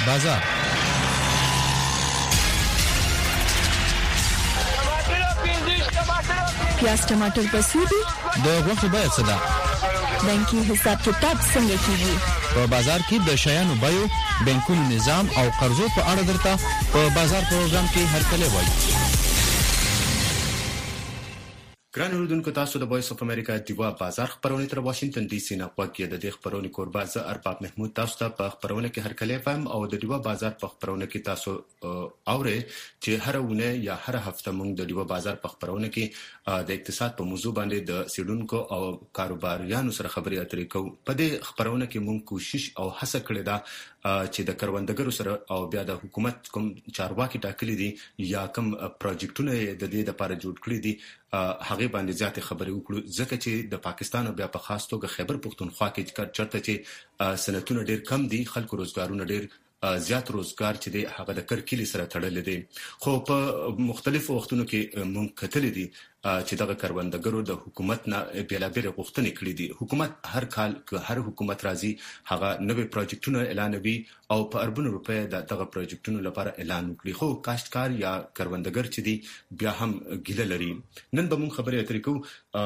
بازار. پیاز ټماټر پسې دي؟ د غوښې بیه څه ده؟ بانکي حساب کتاب څنګه کیږي؟ په بازار کې د شیانو بیو، بانکونو نظام او قرضو په اړه درته په بازار پروګرام کې هرکلی وایي. ګران اوریدونکو، تاسو د وایس اف امریکا دیوا بازار خبرونه تر واشنگټن ډي سي نه غوږ د دې خبرونه کوربه زه ارباب محمود تاسو ته په خبرونه کې هرکلی فهم او د دیوا بازار په خبرونه کې تاسو اورئ چې هر ونه یا هر هفته موږ د دیوا بازار په خبرونه کې د اقتصاد په موضوع باندې د سیډونکو او کاروباریانو سره خبرې اترې کوو. په دې خبرونه کې موږ کوشش او هڅه کړې ده چې د کروندګرو سره او بیا د حکومت کوم چارواکي ټاکلي دي یا کوم پروجیکټونه د دې لپاره جوړ کړی دي هغه باندې زیات خبرې وکړو، ځکه چې د پاکستان او بیا په خاص توګه خیبر پختونخوا کې چرته چې صنعتونه ډېر کم دي، خلکو روزګارونه ډېر زیات روزګار چې دی هغه د کرکیلي سره تړل دي. خو په مختلفو وختونو کې مونږ کتلې دي چې دغه کروندګرو د حکومت نه بیلابېل غوښتنې کړې دي. حکومت هر کال که هر حکومت راځي هغه نوې پروجیکټونه اعلانوي او په اربونو روپۍ دغه پروجیکټونو لپاره اعلان وکړي، خو کاشتکار یا کروندګر چې دی بیا هم ګیله لري. نن به مونږ خبرې اترې کوو.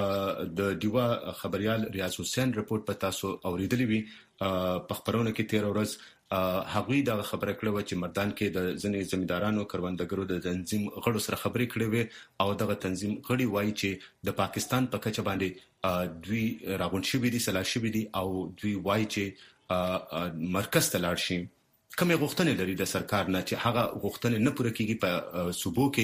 د دیوا خبريال ریاض حسین رپورټ په تاسو اوریدلی وي. په خبرونه کې 13 ورځ هغوی دا خبره کړې و چې مردان کې د ځینې زمیندارانو کروندګرو د تنظیم غړو سره خبرې کړې وې او دغه تنظیم غړي وایي چې د پاکستان په کچه باندې دوی راغون شوي دي، سلا شوي دي او دوی وایي چې مرکز ته لاړ شي. کومې غوښتنې لري د سرکار نه چې هغه غوښتنې نه پوره کیږي په صوبو کې،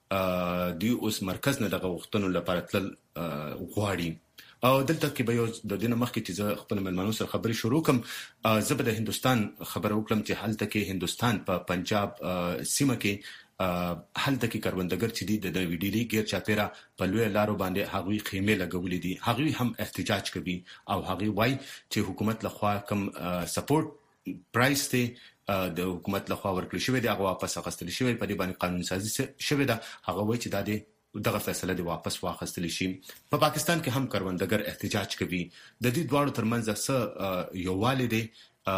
دوی اوس مرکز نه دغه غوښتنو لپاره تل غواړي. او دلته کې به یو د دینه مخکې چې زه خپل ملمنو سره خبرې شروع کوم، زه به د هندستان خبره وکړم چې هلته کې هندستان په پنجاب سیمه کې هلته کې کروندګر چې دي د ویډیلي غیر چاپیرا په لوی لارو باندې هغوی خیمه لګولې دي، هغوی هم احتجاج کوي او هغوی وایي چې حکومت لخوا کم سپورټ پرایس ته د حکومت لخوا ورکړل شوی دی هغه واپس اخیستل شوی، په دې باندې قانون سازي شوی ده. هغه وایي چې دا دغه فیصله دی واپس واخیستل شي. په پاکستان کې هم کروندګر احتجاج کوي. د دې دواړو ترمنځ څه یووالی دی،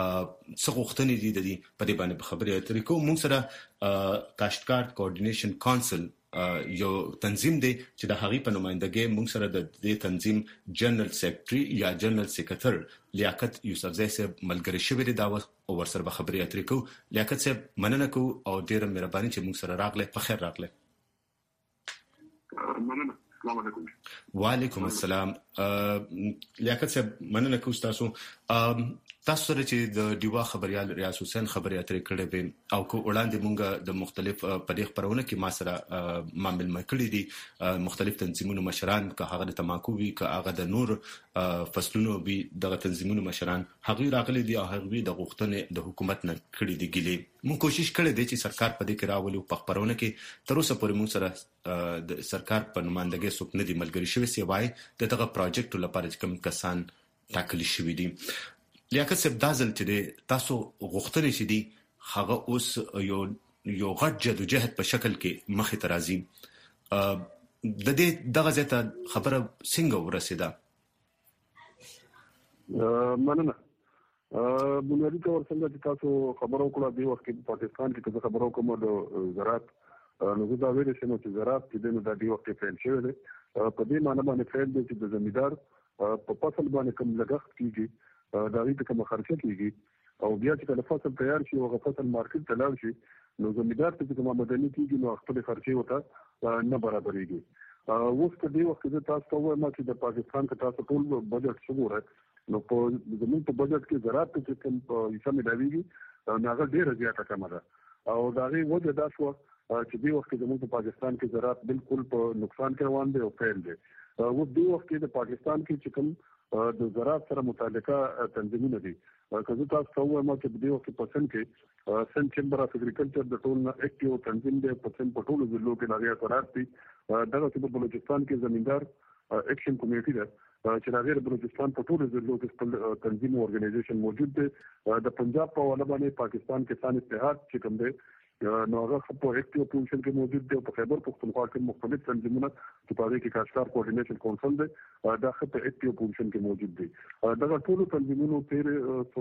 څه غوښتنې دي د دې په دې باندې خبرې اترې کوو. موږ سره کاشتکار کوارډینیشن کونسل یو تنظیم دی چې د هغې په نمائندګۍ موږ سره د دې تنظیم جنرال سیکرټري یا جنرال سیکرټر لیاقت یوسفزی صاحب ملګری شوی دی. دا او ورسره به خبرې اترې کوو. لیاقت صاحب مننه کوو او ډېره مهرباني چې موږ سره راغلی. په خیر راغلی. مننه. السلام علیکم. وعلیکم السلام. لیاقت صاحب مننه کوم تاسو سره چې د دیوا خبريال ریاض حسین خبرې اترې کړې وې او کو وړاندې مونږ د مختلف پدې خبرونه کې ما سره معامل مکړې دي مختلف تنظیمونو مشران، که هغه د تماکو وي که هغه د نور فصلونو وي، دغه تنظیمونو مشران هغه راغلي دي او هغه د غوښتنې د حکومت نه کړې دي ګلې. مونږ کوشش کړې دي چې سرکار په دې کې راولي په خبرونه کې تر اوسه پورې مونږ سره د سرکار په نمائندګۍ څوک نه دي ملګری شوی سیوای دغه پروجیکټ لپاره کوم کسان ټاکلي شوی دي. لیاقت صاحب دا ځل چې تاسو غوښتنې چې دي هغه اوس یو غټ جدوجهد په شکل کې مخې ته راځي. د دې دغه ځای ته خبره څنګه ورسېده؟ مننه. بنیادي طور څنګه چې تاسو خبرو وکړه دی وخت کې پاکستان کې چې خبرو کوم د زراعت نو دا ویل شي چې زراعت کې د دې وخت فعال شوی دی. په دې معنی باندې فعال دی چې د زمیندار په فصل باندې کوم لګښت کیږي دا غوښتل کوم خرچه کیږي او بیا چې کله فصل تیار شي او فصل مارکیټ ته لاړ شي نو زمیندار ته کوم آمدنی کیږي نو خپل خرچه وته نه برابرېږي. اوس په دې وخت کې تاسو ته وایم چې د پاکستان کې تاسو ټول بجټ څومره نو په زموږ په بجټ کې زراعت ته کوم حصہ ملاويږي نو هغه ډیره زیاته کم ده او دا غي وجه دا شو چې دې وخت کې زموږ په پاکستان کې زراعت بالکل په نقصان کې روان دی او فعال دی. و دې وخت کې د پاکستان کې چې کوم د زراعت سره متعلقه تنظیمونه دي که زه تاسو ته وایم چې په دې وخت کې پسند کې سن چیمبر اف اګریکلچر د ټول نه اکټیو تنظیم دی پسند په ټولو ضلعو کې لاري اثرات دي. دغه چې په بلوچستان کې زمیندار اکشن کمیټي ده چې د بلوچستان په ټولو ضلعو کې خپل تنظیم او ارګنایزیشن موجود دی. د پنجاب په حواله باندې پاکستان کسان اتحاد چې کوم دی نو هغه په اکټیو پوزیشن کې موجود دی. په خیبر پختونخوا کې مختلف تنظیمونه چې په هغه کې کاشکار کوارډینیشن کونسل دی دا په اکټیو پوزیشن کې موجود دی. دا ټول تنظیمونو تیر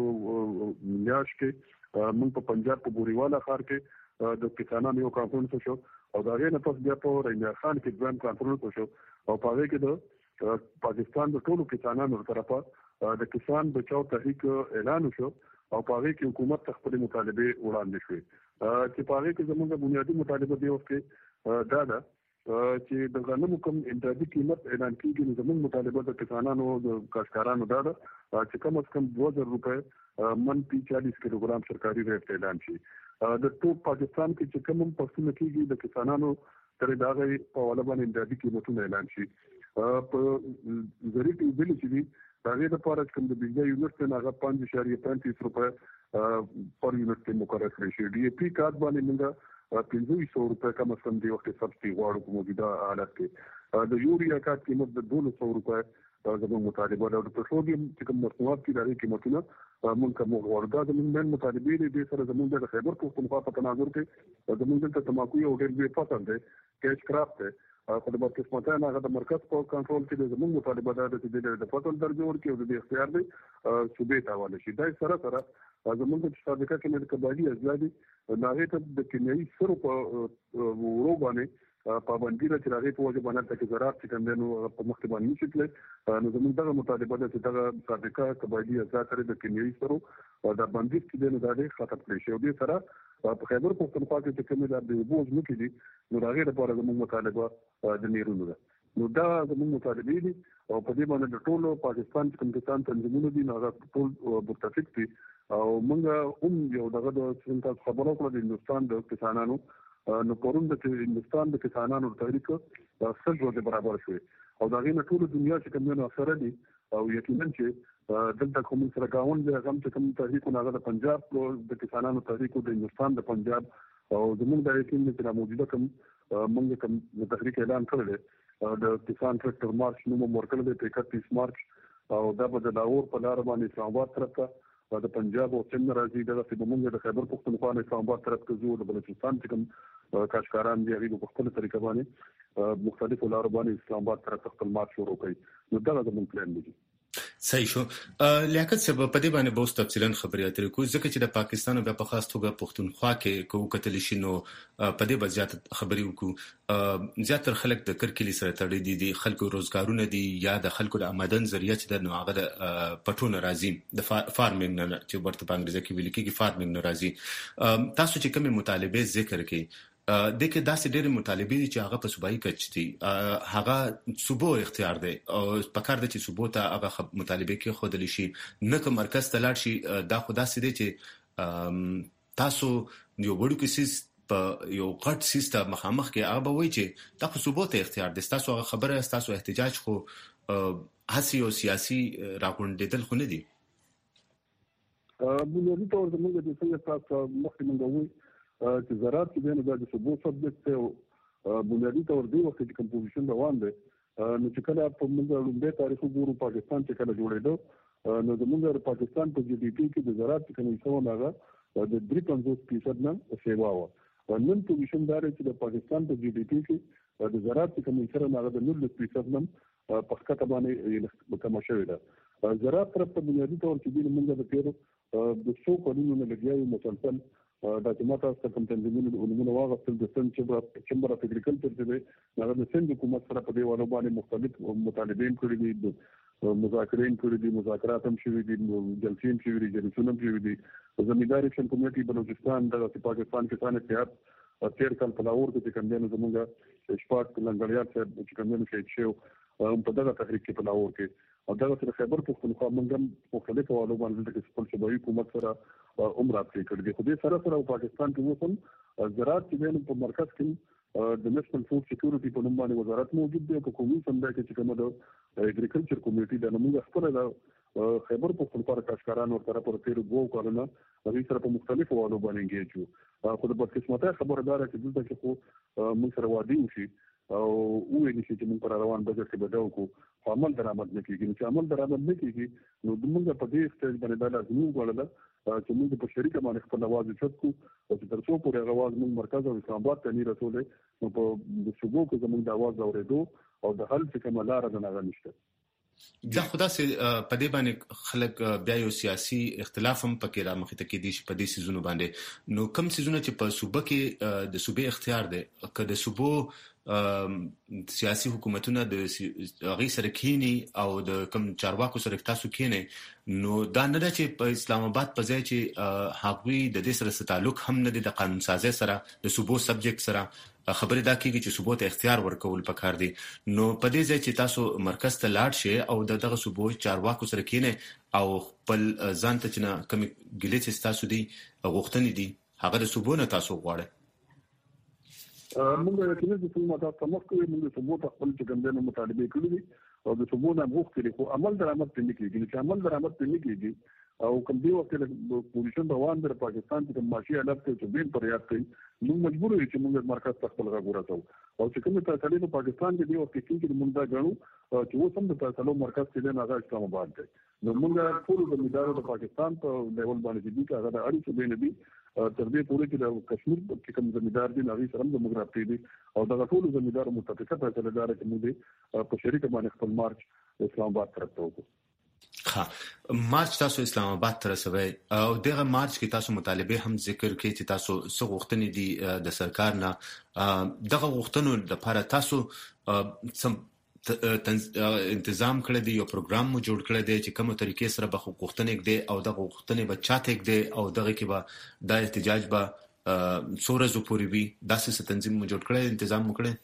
میاشت کې موږ په پنجاب په بوریوالا ښار کې د کسانانو یو کانفرنس شو او دا غي نه پس بیا په رنګ خان کې دویم کانفرنس شو او په هغه کې د پاکستان د ټولو کسانانو طرفه د کسان بچاو تحریک اعلان شو او په هغه کې حکومت خپل مطالبه وړاندې کړې چې په هغه کې زموږ بنیادی مطالبه دی چې دا ده چې د غنمو کوم امدادي قیمت اعلان کیږي. زموږ مطالبه د کسانانو د کاشکارانو دا ده چې کم از کم 2000 روپے من 40 کیلوګرام سرکاري ریټ اعلان شي. د ټول پاکستان کې چې کوم پښتون کېږي د کسانانو تر دا غي په ولا باندې امدادي قیمتونه اعلان شي. په ضروري بل چې هغه د پاره کوم د بجلی یونټ نه هغه 5.35 روپے پر یونټ مقرر کړی شي. ډي اي پی کارت باندې موږ 1500 روپے کم از کم دی وخت سبسيډي غواړو په موجوده حالت کې. د یوریا کارت قیمت د 200 روپے زموږ مطالبه ده. د پټرولیم چې کوم مصنوعات کې دغه قیمتونه موږ کوم غواړو دا زموږ مطالبه دي سره زموږ د خیبر پختونخوا په تناظر کې زموږ ته تماکو یو ډېر به پسند دی کیش کرافت دی. خو د قسمت نه هغه د مرکز په کنټرول کې زموږ مطالبه ده چې د فصل درجه ورکړي او د اختیار دی صوبې ته حواله شي. دا سره سره زموږ د سابقه کې د قبایلی ازادي ناغه ته د کیمیاوي سرو په ورو باندې پابندي راځي راغی په وجه باندې چې زراعت چې کندنو په مخ باندې نشي نو زموږ دغه مطالبه ده چې دغه سابقه قبایلی ازادي د کیمیاوي سرو د بندیز کې د نظر خطر کړی شي. او دې سره په خیبر پختونخوا کې چې کومه د بوج نه کېږي نو راغی لپاره زموږ مطالبه د نیرونو ده. نو دا زموږ مطالبه دي او په دې باندې د ټولو پاکستان کمپیوټر تنظیمونو دي نو ټول متفق دي او موږ یو دغه د څنګه خبرو کړو د هندستان د کسانانو نو پرون د هندستان د کسانانو تحریک سل ورځې برابر شوې او دا غینه ټول دنیا چې کومه اثر دي او یقینا چې دلته کوم سره گاون د غم چې کوم تحریک نه د پنجاب د کسانانو تحریک د هندستان د پنجاب او زموږ د یقین چې موجوده کوم موږ کوم د تحریک اعلان کړل د کسان ټریکټر مارچ نو مرکل د 31 مارچ او دا په لاهور په لار باندې اسلام آباد طرف ته د پنجاب او سند راځي دغه چې موږ د خیبر پختونخوا نه اسلام آباد طرف ته ځو د بلوچستان چې کوم کاشکاران دی هغه په خپل طریقه باندې مختلفو لارو باندې اسلام آباد طرف خپل مارچ شروع کړي. نو دا زموږ پلان دی. صحیح شو. لیاقت صاحب په دې باندې به تفصیلا خبرې اترې کوو ځکه چې د پاکستان بیا په خاص توګه پښتونخوا کې کوو کتل شي نو په دې بزیات خبرې وکړو. زیاتره خلک د کرکلی سره تړلي دي خلکو روزګارونه دي یا د خلکو د آمدن ذریعہ چې د نوغه د پټون راځي د فارمینګ نه چې ورته په انګریزي کې ویل کېږي فارمینګ نه راځي. تاسو چې کومه مطالبه ذکر کړئ د کې داسې ډېر مطالبه دي چې هغه په صوبایي کچ دي هغه صوبو اختیار دی او په کار د چې صوبو ته هغه مطالبه کې خودل شي نه کوم مرکز ته لاړ شي دا خو داسې دي چې تاسو یو وړو کې سیس په یو غټ سیستم مخامخ کې هغه وایي چې تاسو صوبو ته اختیار دي تاسو هغه خبره تاسو احتجاج خو هسي او سیاسي راغونډېدل خو نه دي. بنیادی طور زموږ د څنګه تاسو مخکې موږ چې زراعت کې د صوبو سبجیکټ ته بنیادی طور دی وخت چې کمپوزیشن روان دی نو چې کله په موږ لومړی تاریخ وګورو پاکستان چې کله جوړېدو نو زموږ د پاکستان په جی ډي پی کې د زراعت کوم څه هغه د 53% نه سیوا و نن پوزیشن دار چې د پاکستان په جی ډي پی کې د زراعت کوم څه هغه د 0% نه پخکته باندې کم شوی ده. زراعت طرف ته بنیادی طور چې موږ د پیرو د څو کلونو نه لګیاو مسلسل دا چې ماته څه کوم تنظیمونه د علومو واغستل د سند چمبر اف اګریکلچر چې هغه د سند حکومت سره په دې والو باندې مختلف مطالبین کړی دي مذاکرین کړی دي مذاکرات هم شوي دي جلسې هم شوي دي جلسونه هم شوي دي. زمیندار ایکشن کمیټي بلوچستان د پاکستان کسان اتحاد تیر کال په لاهور کې کوم زموږ شپږ لنګړیار چې کوم شهید شو په دغه تحریک کې په لاهور کې او دغه سره خیبر پختونخوا موږ مختلف والو باندې د خپل صوبایي حکومت سره عمرات کړی دي. خو دې سره سره پاکستان کې وسم زراعت چې په مرکز کې د نېشنل فود سکیورټي په نوم باندې وزارت موجود دی په قومي سمندر کې چې کومه د اګریکلچر کمیټي د موږ خپل د خیبر پختونخوا کاشکارانو تر په تیر 2 کالونو د سره په مختلفو والو باندې انګیج وو. خو د بدقسمتۍ خبردار چې دلته کې خو موږ سره وادي وشي او وې نشي چې موږ پر روان بجټ کې بداو کو عمل درآمد نه کیږي چې عمل درآمد نه کیږي نو موږ په دې سټیج باندې دا لازمي وګڼل چې موږ په شریکه باندې خپل आवाज اوچت کو او چې تر څو پورې आवाज موږ مرکز او اسلام آباد ته نه رسولې نو په صوبو کې زموږ د आवाज اورېدو او د حل څخه ملاره نه نشته. دا خدا سي په دې باندې خلک بیا یو سیاسي اختلاف هم پکې را مخې ته کې دي په دې سيزونو باندې نو کوم سيزونه چې په صوبه کې د صوبې اختیار دي که د صوبو سیاسي حکومتونه د غي سره کینی او د کم چارواکو سره تاسو کینی نو دا نه ده چې په اسلام آباد په ځای چې حقوقي د دې سره تعلق هم نه دي د قانون سازي سره د صوبو سبجیکټ سره خبرې دا کیږي چې صوبو ته اختیار ورکول پکار دي نو په دې ځای چې تاسو مرکز ته لاړ شئ او دغه صوبو چارواکو سره کینی او خپل ځان ته چې کم ګلیټ تاسو دي غوښتنې دي هغه د صوبو نه تاسو غواړئ موږ یقیني چې څنګه تاسو مخ کوي موږ صوبو ته خپل چې ګندنه مطالبه کړې او د صوبو نه غوښتل خو عمل درآمد نه کیږي چې عمل درآمد نه کیږي او کوم دی وخت له پوزیشن روان در پاکستان کې معاشي حالت ته بیل پر یاد کوي موږ مجبور یو چې موږ مرکز ته خپل غوړه کوو او چې کوم فیصله په پاکستان کې دی وخت کې موږ دا غواړو چې و سم د فیصلو مرکز کې نه اسلام آباد دی نو موږ ټول د مدارو د پاکستان په لیول باندې دي چې هغه د اړیکو بین دي تر دې پورې چې د کشمیر کې کوم زمیدار دي ناوی سره د موږ دي او دا ټول زمیدار متفقه فیصله دار چې موږ په شریک باندې خپل مارچ اسلام آباد طرف ته وکړو. مارچ تاسو اسلام آباد ته رسوي او دغه مارچ کې تاسو مطالبه هم ذکر کړي چې تاسو څه غوښتنې دي د سرکار نه دغه غوښتنو لپاره تاسو انتظام کړی دی یو پروګرام مو جوړ کړی دی چې کومه طریقې سره به غوښتنې کړي او دغه غوښتنې به چاته کړي او دغه کې به د احتجاج به څورزو پورې وي داسې تنظیم مو جوړ کړی تنظیم مو کړی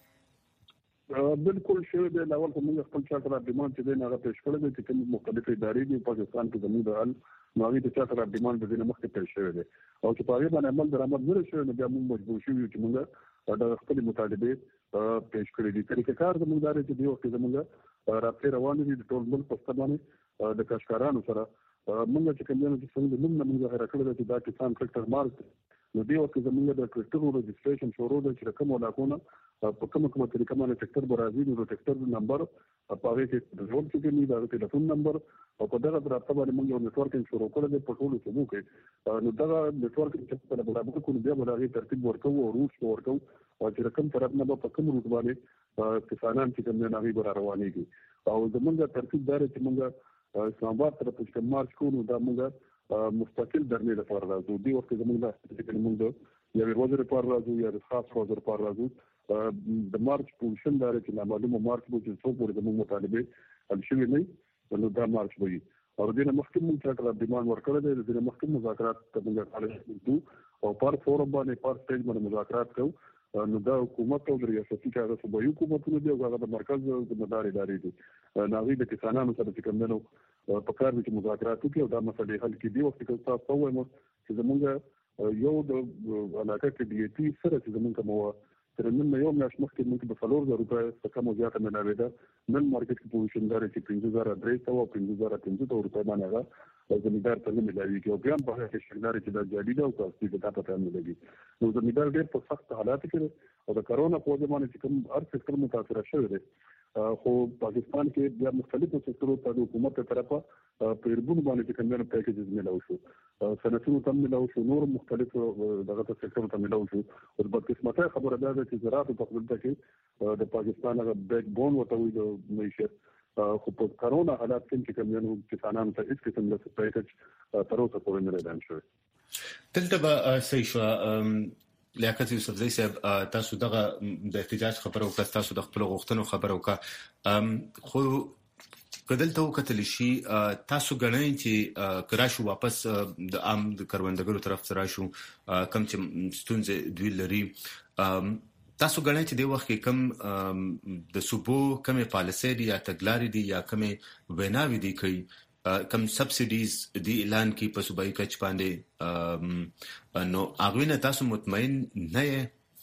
بالکل شوی دی اول کوم خپل چاته ډیماند چې نه راپېښ کړل دي چې کوم مختلفې ادارې دي په پاکستان کې زموږ د حل نوې د چاته ډیماند د دې مخکې پیښ شوی دی او چې په هغه باندې عمل درآمد نه شوی نو بیا موږ مجبور شو چې موږ د خپل مطالبه پیښ کړې دي طریقې کار زموږ دار چې دی وخت زموږ راپې روان دي د ټول ملک په ستمانه د کاشکارانو سره موږ چې کوم نه چې څنګه موږ راکړل چې دا کسان فیکټر مارک نو دی وخت زموږ د ټریکټر رجسټریشن شروع د چې کوم ولاکونه په کومه طریقه باندې ټریکټر برازي نو ټریکټر نمبر په هغه کې د ژوند کې نه دا ټلیفون نمبر او په دغه راته باندې موږ یو نتورکینګ شروع کړل په ټولو صوبو کې نو دغه نتورکینګ چې په برابر کو بیا به هغه ترتیب ورکو او روټ ورکو او چې رقم طرف نه په کوم روټ باندې کسانان چې کوم نه غي بر روانيږي او زمونږ ترتیب دار چې موږ اسلام آباد طرف ته مارچ کوو دا موږ مستقل درنې لپاره راځو دی وخت زموږ د موږ یو ورځ لپاره راځو یا د خاص ورځ لپاره راځو د مارچ پوزیشن دار چې معلومه مارچ به څو پورې زموږ مطالبه حل شوی نه نو دا مارچ وي او د مخکې موږ څنګه ډیماند ورکړل د مخکې مذاکرات ته موږ حاله او پر فورم باندې پر سټیج باندې مذاکرات کوو نو دا حکومت او د ریاستي کاري صوبایي حکومتونو دی او هغه د مرکز ذمہدار ادارې دي ناوی د کسانانو سره چې کوم نو په کار کې مذاکرات وکړي او دا مسلې حل کړي دی وخت کې تاسو وایم چې زمونږ یو د علاقه کې دی ټي سره چې زمونږ مو تر نن یو میاش مخکې موږ په 4000 روپۍ څخه کم زیاته ملاوي ده نن مارکیټ کې پوزیشن دار چې 5300 او 5500 روپۍ باندې هغه زمیندار ته نه ملاوي کې او بیا په هغه کې شګدار چې د جالي ده او تاسو ته پته نه لګي نو زمیندار ډېر په سخت حالات کې او د کرونا په وجه باندې چې کوم هر څه متاثر شوی دی خو پاکستان کې بیا مختلفو سکتورو ته د حکومت طرفه پیربون باندې کوم پیکیجز ملاو شو صنعتونو ته ملاو شو نور مختلف دغه سکتورو ته ملاو شو او په قسمته خبره ده چې زراعت په خپل کې د پاکستان غو بیک بون وته وي د معیشت خو په کرونا حالات کې کوم یو کسانانو ته هیڅ قسم د پیکیج تر اوسه پورې نه اعلان شوی دلته به صحیح شو لیاقت یوسفزئی صاحب تاسو دغه د احتجاج خبرو وکړه تاسو د خپل غوښتنو خبرو وکړه خو کدلته وکتل شي تاسو غنئ چې کراشو واپس د عام د کروندګرو طرف ته راشو کم چې ستونزې دوی لري تاسو غنئ چې د وخت کې کم د صوبو کمې پالیسي دي یا تګلارې دي یا کمې ویناوي دي کوي کم سبسیډیز دی اعلان کی په صوبایي کچ باندې نو هغه نه تاسو مطمئن نه یې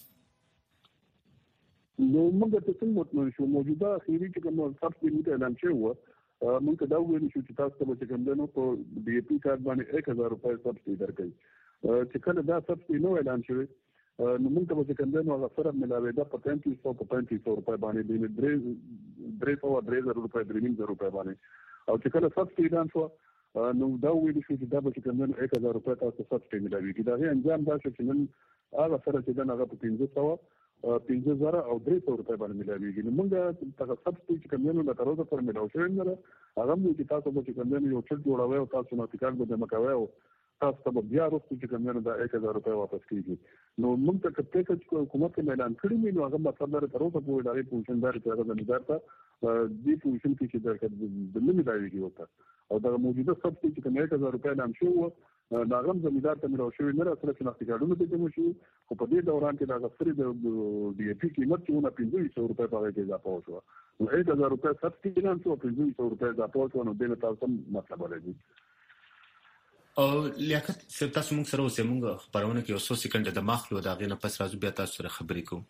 نو موږ ته څنګه مطمئن شو موجوده اخیری چې کوم سبسیډي اعلان شوی و موږ دا ویل شو چې تاسو ته کوم دنو په ډي اي پی کارت باندې 1000 روپۍ سبسیډي درکړي چې کله دا سبسیډي نو اعلان شوی نو موږ ته چې کوم نو هغه سره ملاوي دا په 3500 روپۍ باندې د 3,000 روپۍ 3,000 روپۍ باندې او چې کله سبسټي اعلان شو نو دا ویل شو چې دا به کوم نو 1000 روپۍ تاسو سبسټي ملاوي کی دا انجام دا چې نن هغه سره چې دا هغه په 15,000 او 300 روپۍ باندې ملاويږي نو موږ تاسو سبسټي چې کوم نو تر اوسه پر ملاو شوی نه هغه موږ چې تاسو به کوم نو یو څه جوړاوي او تاسو نو تکان به مکوي او تاسو ته بیا وروسته چې کوم نو دا 1000 روپۍ واپس کیږي نو موږ ته کته چې حکومت اعلان کړی نو هغه مطلب تر اوسه په ادارې پوزیشن دار چې هغه زمیندار ته دې پوزیشن کې چې درکې د ملاويږي وته او دا موجوده سبسټي چې کوم 1000 روپۍ نام شو ناغم زمیندار ته ملاو شوی نه سره شناختی کارډونه ته کوم شو خو په دې دوران کې دا غفري د ډي اي پی قیمت چې 1500 روپۍ په کې اضافه وشو نو 1000 روپۍ سبسټي نام شو 1500 روپۍ اضافه وشو نو دغه تاسو مطلب ولري او لیاقت تاسو موږ سره اوسه موږ خبرونه کې 100 سکند د ماخلو دا غینه پس راځو بیا تاسو سره خبرې کوو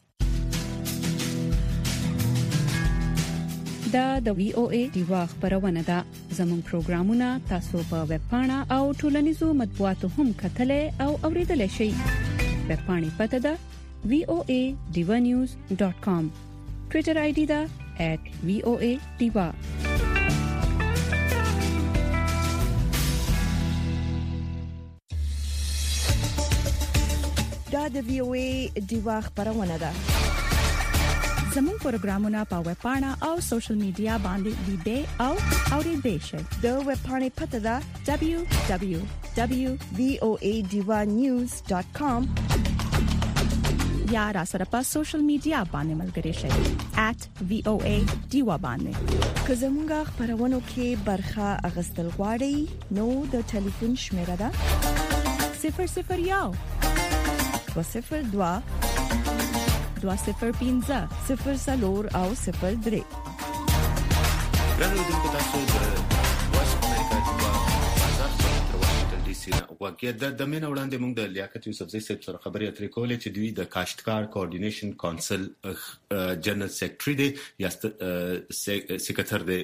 دا د وی او ای دیوا خبرونه ده زموږ پروګرامونه تاسو په ویب پاڼه او ټولنیزو مطبوعاتو هم کتلې او اوریدلې شئ ویب پاڼې پته ده voanews.com ټوئیټر آی ډی ده @voadiva دا د وی او ای دیوا خبرونه ده زموږ پروګرامونه په ویب پاڼه او سوشل میډیا باندې لیدئ او اوریدئ شئ د ویب پاڼې پته ده www.voadivanews.com یا را سره په سوشل میډیا باندې ملګري شئ @voadiva باندې که زموږ خبرونه کې برخه اغستل غواړئ نو د ټلیفون شمیره ده 001 202 205 0 او 03 ګرانو دغه تاسو د وایس اف امریکا د بازار په واشنگټن ډي سي واقعیت د مین وړاندې موږ د لیاقت یوسفزۍ صاحب سره خبرې اترې کولې چې دوی د کاشتکار کوارډینیشن کونسل جنرال سیکریټري دی یا سیکریټر دی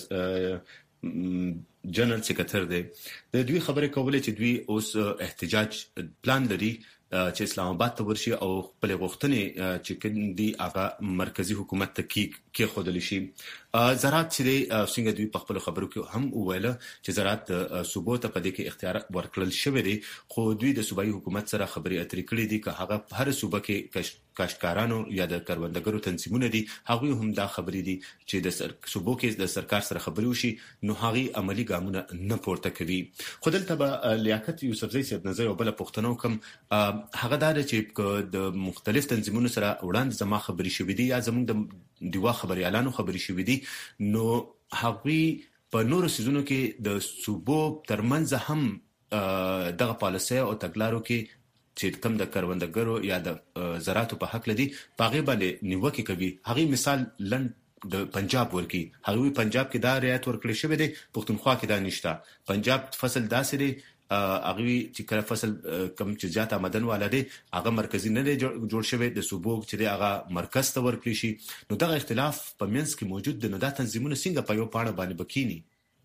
جنرال سیکریټر دی د دوی خبرې کولې چې دوی اوس احتجاج پلان لري چې اسلام آباد ته ورشي او خپل غوښتنې چې کندي هغه مرکزی حکومت ته کې خودل شي زراعت چې څنګه دوی په خپل خبرو کې هم وویل چې زراعت صوبو ته په دې کې اختیار ورکړل شوی دی خو دوی د صوبایي حکومت سره خبرې اترې کړې دي چې هغه هر صوبه کې کاشتکارانو یا د کروندګرو تنظیمونه دي هغه هم دا خبرې دي چې د صوبو کې د سرکار سره خبرې وشي نو هغه عملی ګامونه نه پورته کوي خو دلته به لیاقت یوسفزۍ صاحب نظر او بل پښتنو کوم هغه دا چې د مختلف تنظیمونو سره وړاندې زما خبرې شوې دي یا زموږ د دیوا خبري اعلانو خبرې شوې دي نو هغه په نورو سيزونو کې د صوبو ترمنځ هم دغه پالیسي او تګلارو کې چې کوم د کروندګرو یا د زراعتو په حق لدی پاغه باندې نیوکه کوي هغه مثال لند د پنجاب ورکی هغه پنجاب کې دا رعایت ورکړل شوی دی پښتونخوا کې دا نشته پنجاب فصل داسې دی هغه چې کله فصل کم چې زیات آمدن والده هغه مرکزی نه جوړ شوی د صوبو چې هغه مرکز ته ورکړي شي نو دغه اختلاف په منځ کې موجود د ندا تنظیمونو څنګه په یو پاڼه باندې بکینی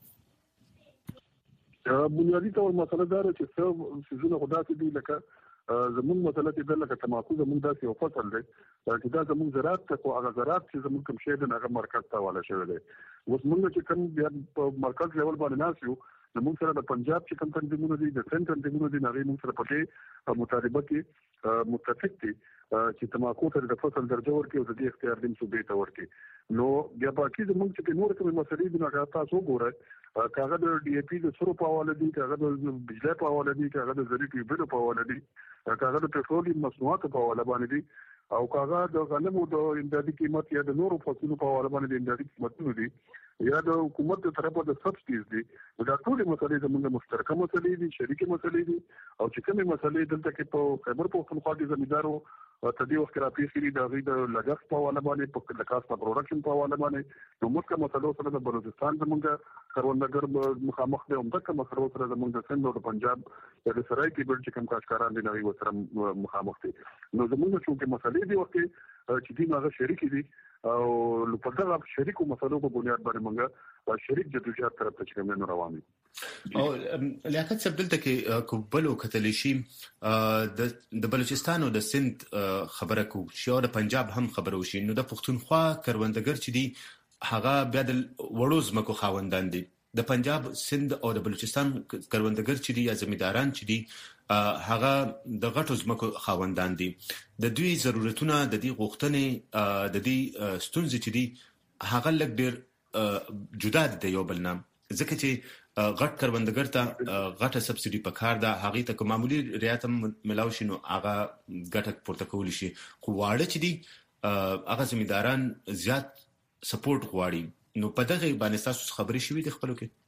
بنیادی تور مسله دا چې څه سيزونه خدا ته دی لکه زموږ مسله کې د لکه تماکو زموږ داسې یو فصل دی چې دا زموږ زراعت ته خو هغه زراعت چې زموږ کوم شی د هغه مرکز ته والا شوی دی اوس موږ چې کوم بیا په مرکز لیول باندې ناسیو نو موږ سره د پنجاب چې کوم تنظیمونه دي د سنټ تنظیمونه دي هغه موږ سره پکې مطالبه کې متفق دي چې تماکو ته د فصل درجه ورکړي او د دې اختیار دیم صوبې ته ورکړي نو بیا باقي زموږ چې نور کوم مسلې دي هغه تاسو ګورئ کاغه د ډي اي پی د سرو په حواله دي کاغه د بجلی په حواله دي کاغه د زری ټیوبل په حواله دي کاغه د پټرولیم مصنوعات په حواله باندې دي او کاغه د غنمو د امدادي قیمت یا د نورو فصلونو په حواله باندې د امدادي قیمتونه دي یا د حکومت تر طرفه د سبسټیز دي دا ټول مسلې زموږ مشترکه مسلې دي شریکه مسلې دي او چې کومه مسلې دلته کې په خیبر پښتونخوا کې زمیندارو تدې وخت را پیښې د غي د لګښت په حواله باندې په لکاس په پروډکشن په حواله باندې نو موږ مسلو سره د بلوچستان زموږ کروندګر مخامخ دي هم دغه مسلو سره زموږ د سند او د پنجاب د سرای کې بل چې کوم کارکاران دي نوې وسره مخامخ دي نو زموږ چې مسلې دي وخت چې دي هغه شریک دي او په دغه شریکو مسلو په بنیاد باندې موږ شریک جدوجہد طرف ته کوم روان دي. او لیاقت صاحب دلته کې کوبلو کتل شي د بلوچستان او د سند خبره کو چې د پنجاب هم خبره وشي نو د پښتونخوا کروندګر چې دي هغه بیا د وړو ځمکو خاوندان دي. د پنجاب سند او د بلوچستان کروندګر چې دي یا زمینداران چې دي هغه د غټو ځمکو خاوندان دي. د دوی ضرورتونه د دې غوښتنې د دې ستونزې چې دي هغه لږ ډېر جدا دي یو بل نه، ځکه چې غټ کروندګر ته غټه سبسيډي پکار ده، هغه ته معمولی رعایت ملاوي شي نو هغه ګټه پورته کول شي. خو واړه چې دي هغه زمینداران زیات سپورټ غواړي. نو په دغه باندې تاسو خبرې شوې د خپلو کې؟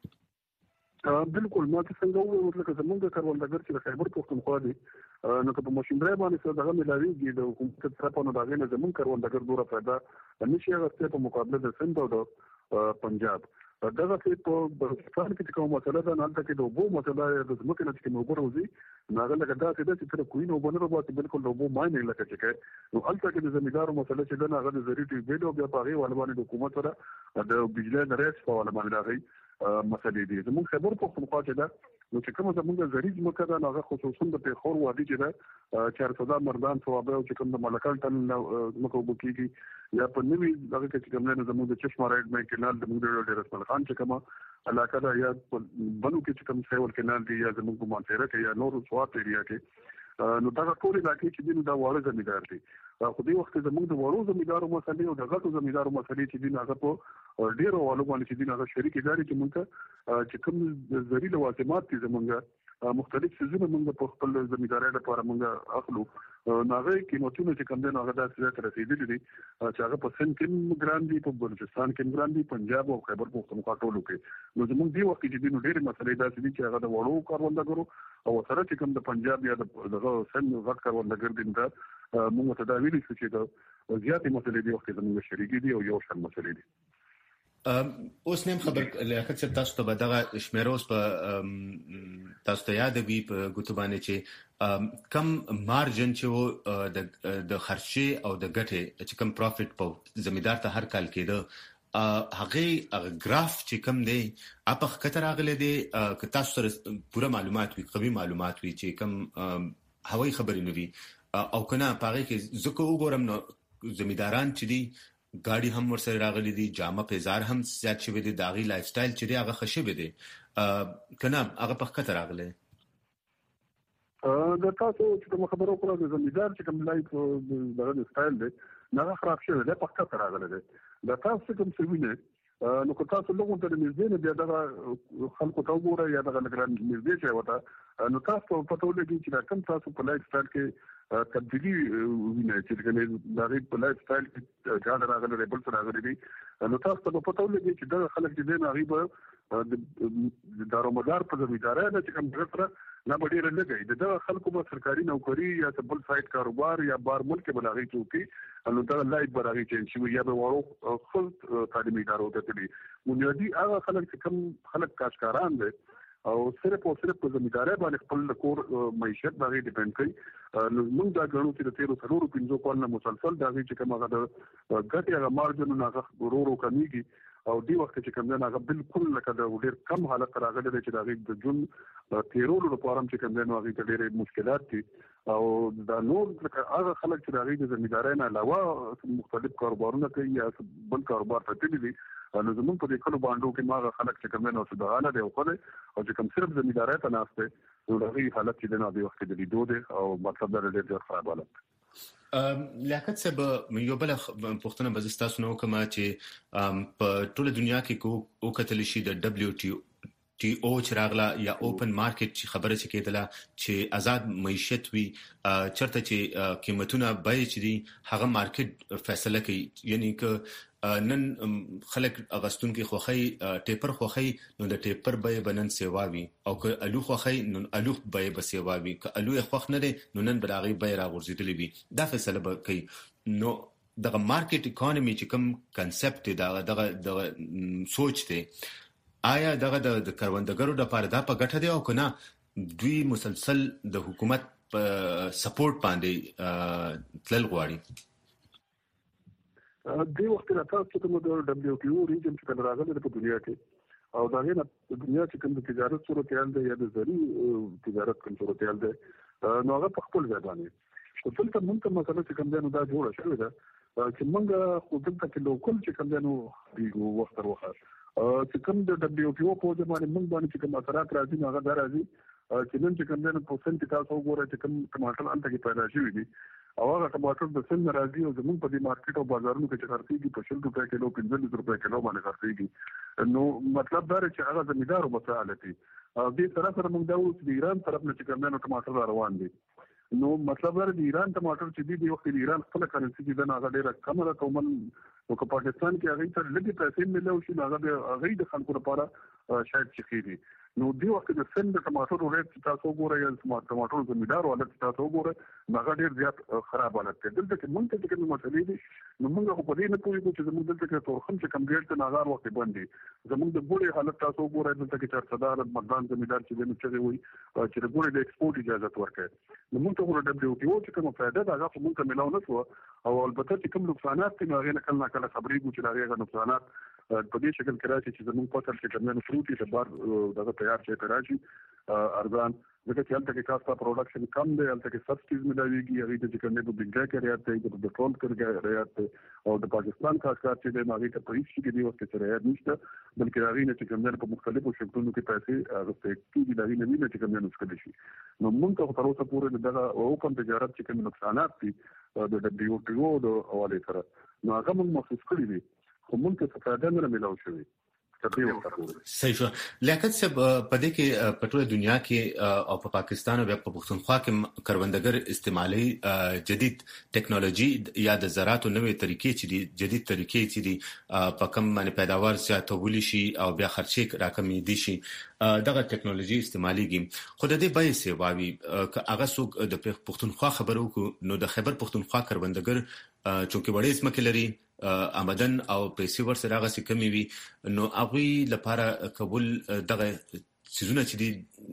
بالکل ما ته څنګه وویل لکه زمونږ کروندګر چې د خیبر پښتونخوا دي نو که په ماشينري باندې څه دغه ملاويږي د حکومت طرفه نو دغه نه زمونږ کروندګر دوره پیدا نشي غوښته په مقابله د سند او د پنجاب. دغه په بلوچستان کې کومه مسله ده نه چې د وبو مسله د ځمکې نه چې موږ وروزي ناغه لکه دا چې تر کوینو باندې وروته بالکل د وبو ماینه لکه چې نو البته کې د زمیندارو مسله چې دا ناغه د زریټي ویډیو بیا په غي ولبانې د حکومت سره د بجلی د ریس په ولبانې راغی مسلې دي. زموږ خبر پښتونخوا چې دا نو چې کومه زموږ زریج مکه دا ناغه خصوصا د پیښور وادي چې دا 400 مردان ثوابه او چې کوم د ملکان تل مکو بکیږي یا په نوې دغه کې کوم نه زموږ د چشمه راډ مې کینال د موږ د رسول خان چې کومه علاقه دا یا بنو کې چې کوم سیول کینال دی یا زموږ مانتره کې یا نور سوات ایریا کې نو دا ټول علاقې چې دین دا وړه زمیندار دي. خو دې وخت زموږ د وړو زمیندارو مسلې او د غټو زمیندارو مسلې چې دین هغه په ډیرو والو باندې چې دین هغه شریک ادارې چې موږ چې کوم ذریعہ لوازمات دي زموږ مختلف سيزونه موږ په خپل زمیندارۍ لپاره موږ اخلو. ناغه قیمتونه چې کوم دي هغه داسې رسیدلي دي چې هغه په سند کې ګران دي، په بلوچستان کې ګران دي، پنجاب او خیبر پښتونخوا ټولو کې. نو زموږ دی وخت چې دین ډېر مسلې داسې دي چې هغه د وړو کاروندګرو او سره چې کوم د پنجاب یا د سند غټ کاروندګر دي دا موږ ته دا ویلي چې دا زیاتې مسلې دي وخت زموږ شریکي دي او یو شان مسلې دي. اوس نیم خبر لیاقت صاحب تاسو ته دغه شمیروس په تاسو ته یاد وي په ګوتو باندې چې کم مارجن چې د خرچي او د ګټې چې کم پروفټ په زمیندار ته هر کال کېده هغه ګراف چې کم دی اپخ کتر اغله دی که تاسو سره پوره معلومات وي قوي معلومات وي چې کم هوای خبرې نوي او کنه پاره کې زکه وګورم نو زمینداران چې دي ګاډي هم ورسره راغلي دي، جامه پیزار هم زیات شوی دي، داغي لایف سټایل چې دی هغه خشبه دي کنه هغه په خطر راغله. د تاسو چې کوم خبرو کړو د زمیندار چې کوم لایف دغه سټایل دی نه خراب شوی دی په خطر راغله دی. د تاسو کوم څه ویني نو که تاسو لږ ته نږدې نه بیا دغه خلکو ته وګورئ یا دغه لګران نږدې شي وته نو تاسو په پټو لګي چې کوم تاسو په لایف سټایل کې تبدیلی ویني چې کنه دغه په لایف سټایل کې ځان راغلی بل څه راغلی دي نو تاسو په پټو لګي چې دغه خلک چې نه غیبه د دارومدار په زمیندارۍ نه چې کوم ډېر نه ډېر لګي دغه خلکو په سرکاري نوکری یا بل سایت کاروبار یا بار ملک بلاغي چوکي نو دا لایټ براغي چې یا به ورو خپل تعلیمي ادارو ته دي بنیادی هغه خلک چې کوم خلک کاشکاران دي او صرف په زمیندارۍ باندې خپل کور معیشت باندې ډیپند کوي نو موږ دا غواړو چې د 13 کال نه مسلسل دا چې کوم هغه د ګټي هغه مارجن نه هغه ورو کمیږي او دی وخت چې کوم نه هغه بالکل لکه د ډېر کم حالت راغلی دی چې دا د جون 13 لپاره چې کوم نه هغه ډېر مشکلات دي او دا نور هغه خلک چې هغه د زمیندارۍ نه علاوه مختلف کاروبارونه کوي یا بل کاروبار ته تللی دي نو زموږ په دې کلو باندې کې ما خلک چې کوم نه سوداله دی او چې کوم صرف زمیندارۍ ته ناشته نو هغه حالت چې نه دی وخت د لیدو دی او مطلب دا ډېر خراب حالت. لیاقت صاحب یو بل پښتنه بز تاسو نو کومه چې په ټوله دنیا کې کو کتل شي د WTO چې راغله یا اوپن مارکیټ چې خبره چې کېدله چې آزاد معیشت وي چرته چې قیمتونه به چې دي هغه مارکیټ فیصله کوي یعنی که نن خلک اغستون کې خوخی ټیپر خوخی نو د ټیپر به بنن سیوا وي او که الو خوخی نو الو به سیوا وي که الو خوخ نه دي نو نن براغي به راغورځیدلی وي دا فیصله به کوي. نو دغه مارکیټ اکانومي چې کوم کنسپټ دغه سوچ دی آیا دغه د کروندګرو لپاره دا په ګټه دی او کنه دوی مسلسل د حکومت په سپورټ باندې تلل غواړي؟ د وخت راځي چې موږ د WTO ریجن کې راغلي په دنیا کې او دا نه د دنیا چې کوم تجارت صورتحال دی یا د زری تجارت کوم صورتحال دی نو هغه په خپل ځای باندې خو دلته موږ مثلا چې کوم دا جوړه شوې ده چې موږ خو دلته کې لوکل چې کوم دی وخت تر وخت چې کوم د WTO په ځای باندې موږ باندې چې کوم اثرات راځي هغه دا راځي چې نن چې کوم د پرسنټ تاسو وګورئ چې کوم ټماټر انت کې پیدا شوی دي او هغه ټماټر د سن راځي او زموږ په دې مارکیټ او بازارونو کې چې خرڅېږي په 100 روپے کیلو 15 روپے کیلو باندې خرڅېږي نو مطلب دا چې هغه زمیندارو مسائل دي او دې سره سره موږ دا اوس د ایران طرف نه چې کوم د ټماټر روان دي نو مطلب دا د ایران ټماټر چې دی وخت د ایران خپل کرنسي چې دا هغه ډیره کم ده کومن او په پاکستان کې هغه ته لږه پیسې ملو شي هغه د خلکو لپاره شاید چخيري نو دی وخت د سن د ټماټر ریټ تاسو وګورئ یا ټماټر زمیندار ولر تاسو وګورئ هغه ډیر زیات خراب حالت دی دلته کې مونږ ته کوم مسلې دي نو موږ په دې نه پوهیږو چې زموږ دلته کې تورخم چې کم ډیر ته ناغار وخت باندې زموږ د ګوړې حالت تاسو وګورئ دلته کې 400 مردان زمیندار چې نو چې وي چې د ګوړې د ایکسپورت اجازه ورکړي نو موږ ته ور WTO چې کوم فائدہ دا هغه موږ ته ملاو نه شو او البته چې کوم نقصانات دي هغه نه کله خبرې چې هغه نقصانات په دې شکل کې راځي چې زموږ په تر کې کومه فروټي د بار دغه تیار شي راځي ارزان ځکه چې هلته کې کاستا پروډکشن کم دی هلته کې سبسټیز ملایويږي هغه چې کومه په بنګا کې راځي د پټرول کې راځي او د پاکستان خاص کار چې د هغه ته په هیڅ کې دی وخت چې راځي نشته بلکې هغه نه چې کومه په مختلفو شکلونو کې پیسې هغه ته کې دی نه چې کومه نسخه شي نو موږ ته تر اوسه پورې دغه اوپن تجارت چې کوم نقصانات دي د WTO د حواله سره نو هغه موږ محسوس کړی دي خو موږ ته فائدہ نه ملو شوی صحیح شو لیاقت صاحب په دې کې په ټوله دنیا کې او په پاکستان او په پښتونخوا کې کروندګر استعمالي جدید ټیکنالوژي یا د زراعت نوې طریقې چې دي جدید طریقې چې دي په کم باندې پیداوار زیاتول شي او بیا خرچې راکمې دي شي دغه ټیکنالوژي استعماليږي خو د دې بای سیواوي هغه څوک د پښتونخوا خبرو کو نو د خیبر پښتونخوا کروندګر چې وړې اسمه لري آمدن او پیسې ورسره هغه څه کمی وي نو هغه لپاره قبول دغه سيزونه چې دي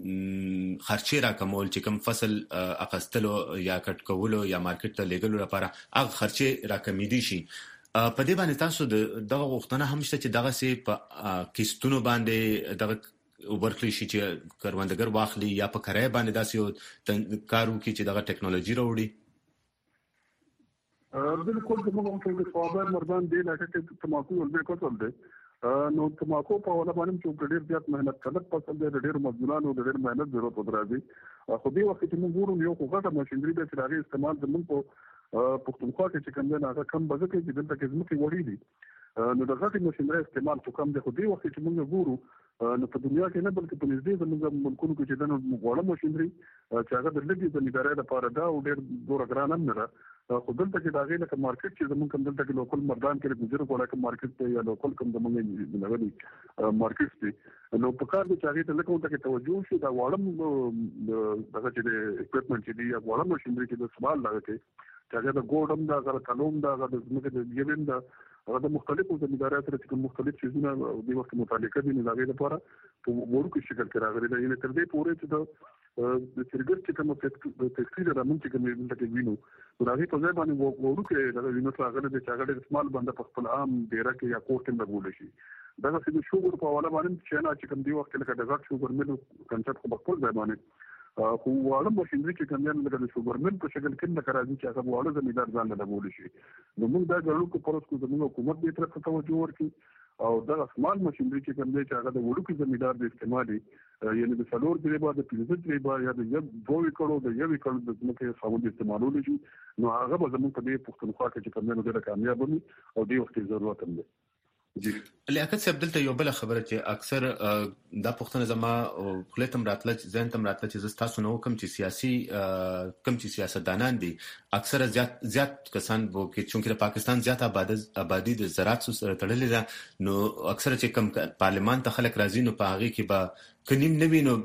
خرچې راکمول چې کوم فصل اقستلو یا کټ کولو یا مارکیټ ته لګلو لپاره هغه خرچې راکمې دي شي په دې باندې تاسو دغه غوښتنه هم شته چې دغه سي په کیستونو باندې دغه ورکلی شي چې کروندګر واخلي یا په کرای باندې داسې کارو کې چې دغه ټیکنالوژي راوړي بالکل د موږ په صوابر مردان دی لکه چې تماکو ولې کوتل دی نو تماکو په ولا باندې چې ډېر زیات مهنت کړل پسند دی ډېر مزدورانو ډېر مهنت ضرورت ودرځي خو دې وخت چې موږ ګورو یو غټه ماشينري د چراغي استعمال زموږ په پښتونخوا کې چې کوم نه کم بځکه چې دلته کې زموږ وړي دي نو د غټي ماشينري استعمال څو کم دی خو دې وخت چې موږ ګورو نو په دنیا کې نه بلکې په نږدې زموږ ملکونو کې چې د غوړه ماشينري چې هغه د لګي زمیندارۍ لپاره دا ډېر ډور ګران هم نه خو دلته کې دا غي لکه مارکیټ چې زموږ کوم دلته کې لوکل مردان کې ګذر کوله کوم مارکیټ ته یا لوکل کوم زموږ نغدي مارکیټ دی نو په کار کې چې هغه ته لکه ته توجه شي دا وړم دغه چې اکوپمنټ چې دی یا وړم ماشينري چې د سوال لګي چې هغه د ګوډم دا غره کلوم دا د زموږ د یوین دا هغه د مختلفو زمیندارۍ سره چې مختلف شیزونه د وخت متعلقه دي نه لري لپاره په ورکو شکل کې راغلي دا یعنی تر دې پورې چې د سرګر چې کوم تکثیر د منځ کې موږ ته وینو نو هغه په ځای باندې ورکو د وینو راغلي چې هغه د استعمال باندې په خپل عام ډیره کې یا کوټ کې لګول شي دا چې شوګر په حواله باندې چې نه چې کوم دی وخت لکه د غټ شوګر ملو کنسپټ په خپل ځای باندې خو واړه ماشينري چې کوم نه د شوګر مل په شکل کې نه راځي چې هغه واړه زمیندار ځان له لګول شي نو موږ دا غړو کو پروس کو زموږ حکومت دې طرف ته توجه ورکړي او دا سمال ماشينري چې کوم چې هغه د وړو کې زمیندار د استعمالي یعنی د سلور دی بعد د 15 دی بعد یا د یو دوه کړو د یو کړو د زمکه خاوند استعمالول شي نو هغه به زموږ په دې پښتونخوا کې چې کوم نه ډېر کامیاب وي او دې وخت ضرورت هم دی لیاقت صاحب دلته یو بل خبره چې اکثر دا پښتنه زما خپلتم راتله ځین تم راتله چې تاسو نو کوم چې سیاستدانان دي اکثر زیات کسان وو کې چې د پاکستان زیات آبادی د زراعت سره تړلې ده نو اکثر چې کوم پارلمان ته خلک راځي نو په هغه کې به کنیم نوی نو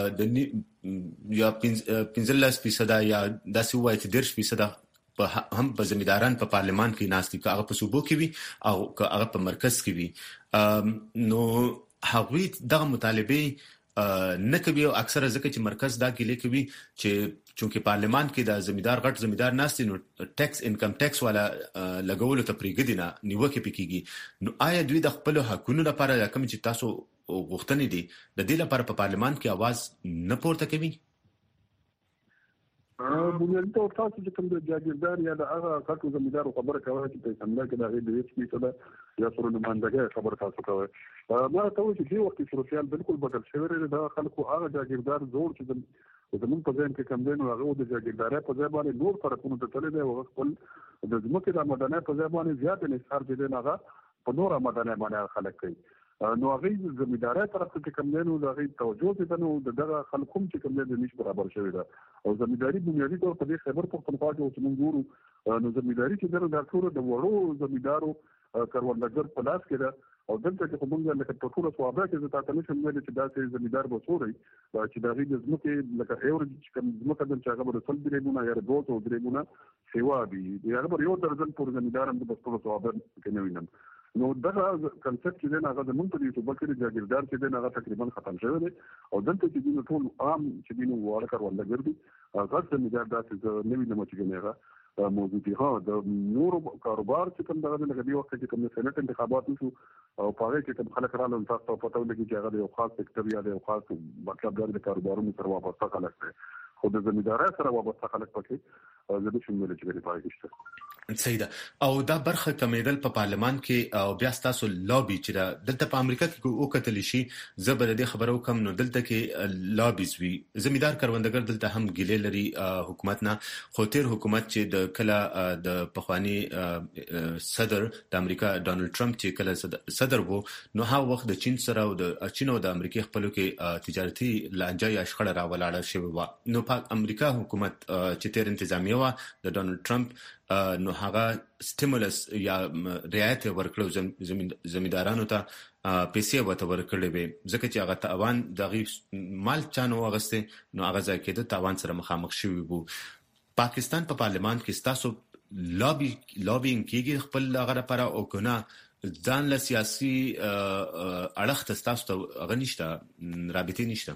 د یا 15% یا داسې وایي چې 10% هم په زمینداران په پارلمان کې ناستي که هغه په صوبو کې وي او که هغه په مرکز کې وي نو هغوی دغه مطالبه نه کوي او اکثره ځکه چې مرکز دا ګیلې کوي چې چونکې پارلمان کې د زمیدار غټ زمیدار ناستي نو ټیکس انکم ټیکس والا لګولو ته پریږدي نه نیوکه پکېږي. نو آیا دوی د خپل حقوقو لپاره کوم چې تاسو غوښتنې دي د دې لپاره په پارلمان کې आवाज نه پورته کوي؟ بنیادی طور تاسو چې کوم د جاګیردار یا د هغه خلکو زمیندارو خبره کوي چې په اسمبلی کې د هغې د هیڅ فیصده یا سره نمایندګۍ خبره تاسو کوئ. ما ته وایي چې دې وخت کې صورتحال بالکل بدل شوی دی. د خلکو هغه جاګیردار زوړ چې زموږ په ذهن کې کم دی نو هغه د جاګیردارۍ په ځای باندې نور فرقونو ته تللی دی او هغه خپل د ځمکې د آمدنۍ په ځای باندې زیات انحصار چې دی نو هغه په نور آمدنۍ باندې خلک کوي. نو هغه زمیندارۍ طرف ته کوم دی نو د هغې توجه چې ده نو د دغه خلکو هم چې کوم دی د نش برابر شوې ده. او زمینداري بنیادي طور په دې خیبر پښتونخوا کې چې موږ ګورو نو زمینداري چې ده دا ټوله د وړو زمیندارو کروندګر په لاس کې ده. او دلته چې خو موږ لکه په ټوله صوابه کې زه تاته نشم ویلی چې داسې زمیندار به څو دی چې د هغې د ځمکې لکه ایورج چې کوم ځمکه ده چې هغه به د 100 درېمونه یا 200 درېمونه سیوا وي هغه به 1 درجن پورې زمیندار هم د ټوله صوابه کې نه وینم. نو دغه کنسپټ چې دی هغه زموږ په دې صوبه کې جاګیردار چې دی هغه تقریبا ختم شوی دی. او دلته چې دی ټول عام چې دی واړه کروندګر دي هغه زمیندار داسې نه وینم چې هغه موجود دي. د نورو کاروبار چې کوم دغه لکه دې وخت کې کوم سېنات انتخابات وشو او په هغې کې کوم خلک راغلل تاسو ته پته ولګي چې هغه د یو خاص سکتر یا د یو خاص مطلب د کاروبارونو سره وابسته خلک دی. خو د زمیندارۍ سره وابسته خلک پکې زه نشم ویلی چې ډېرې پایې شته. صحیح ده. او دا برخه کمیدل په پارلمان کې او بیا تاسو لابي چې دلته په امریکا کې وکتل شي زه به د خبرو کم نو دلته کې لابیز وی زمیندار کروندګر دلته هم ګیلې لري حکومت نه. خو تیر حکومت چې د کله د پخوانی صدر د امریکا ډانلډ ټرمپ چې کله صدر وو نو هغه وخت د چین سره او د چین او د امریکا خپلو کې تجارتي لانجه یا شخړه راولاړه شوې و. نو په امریکا حکومت چې تیر انتظامیه و د ډانلډ ټرمپ نو هغه سټیمولس یا رعایت ورکړو زمیندارانو ته پیسې ورته ورکړې وي ځکه چې هغه تاوان دغه مال چانو اغسته نو هغه ځکه د تاوان سره مخامخ شوی وو. پاکستان په پارلمان کې تاسو لابینګ کیږي خپل هغه لپاره او کنه ځان له سیاسي اړخ تاسو ته غنښت رابطه نشته؟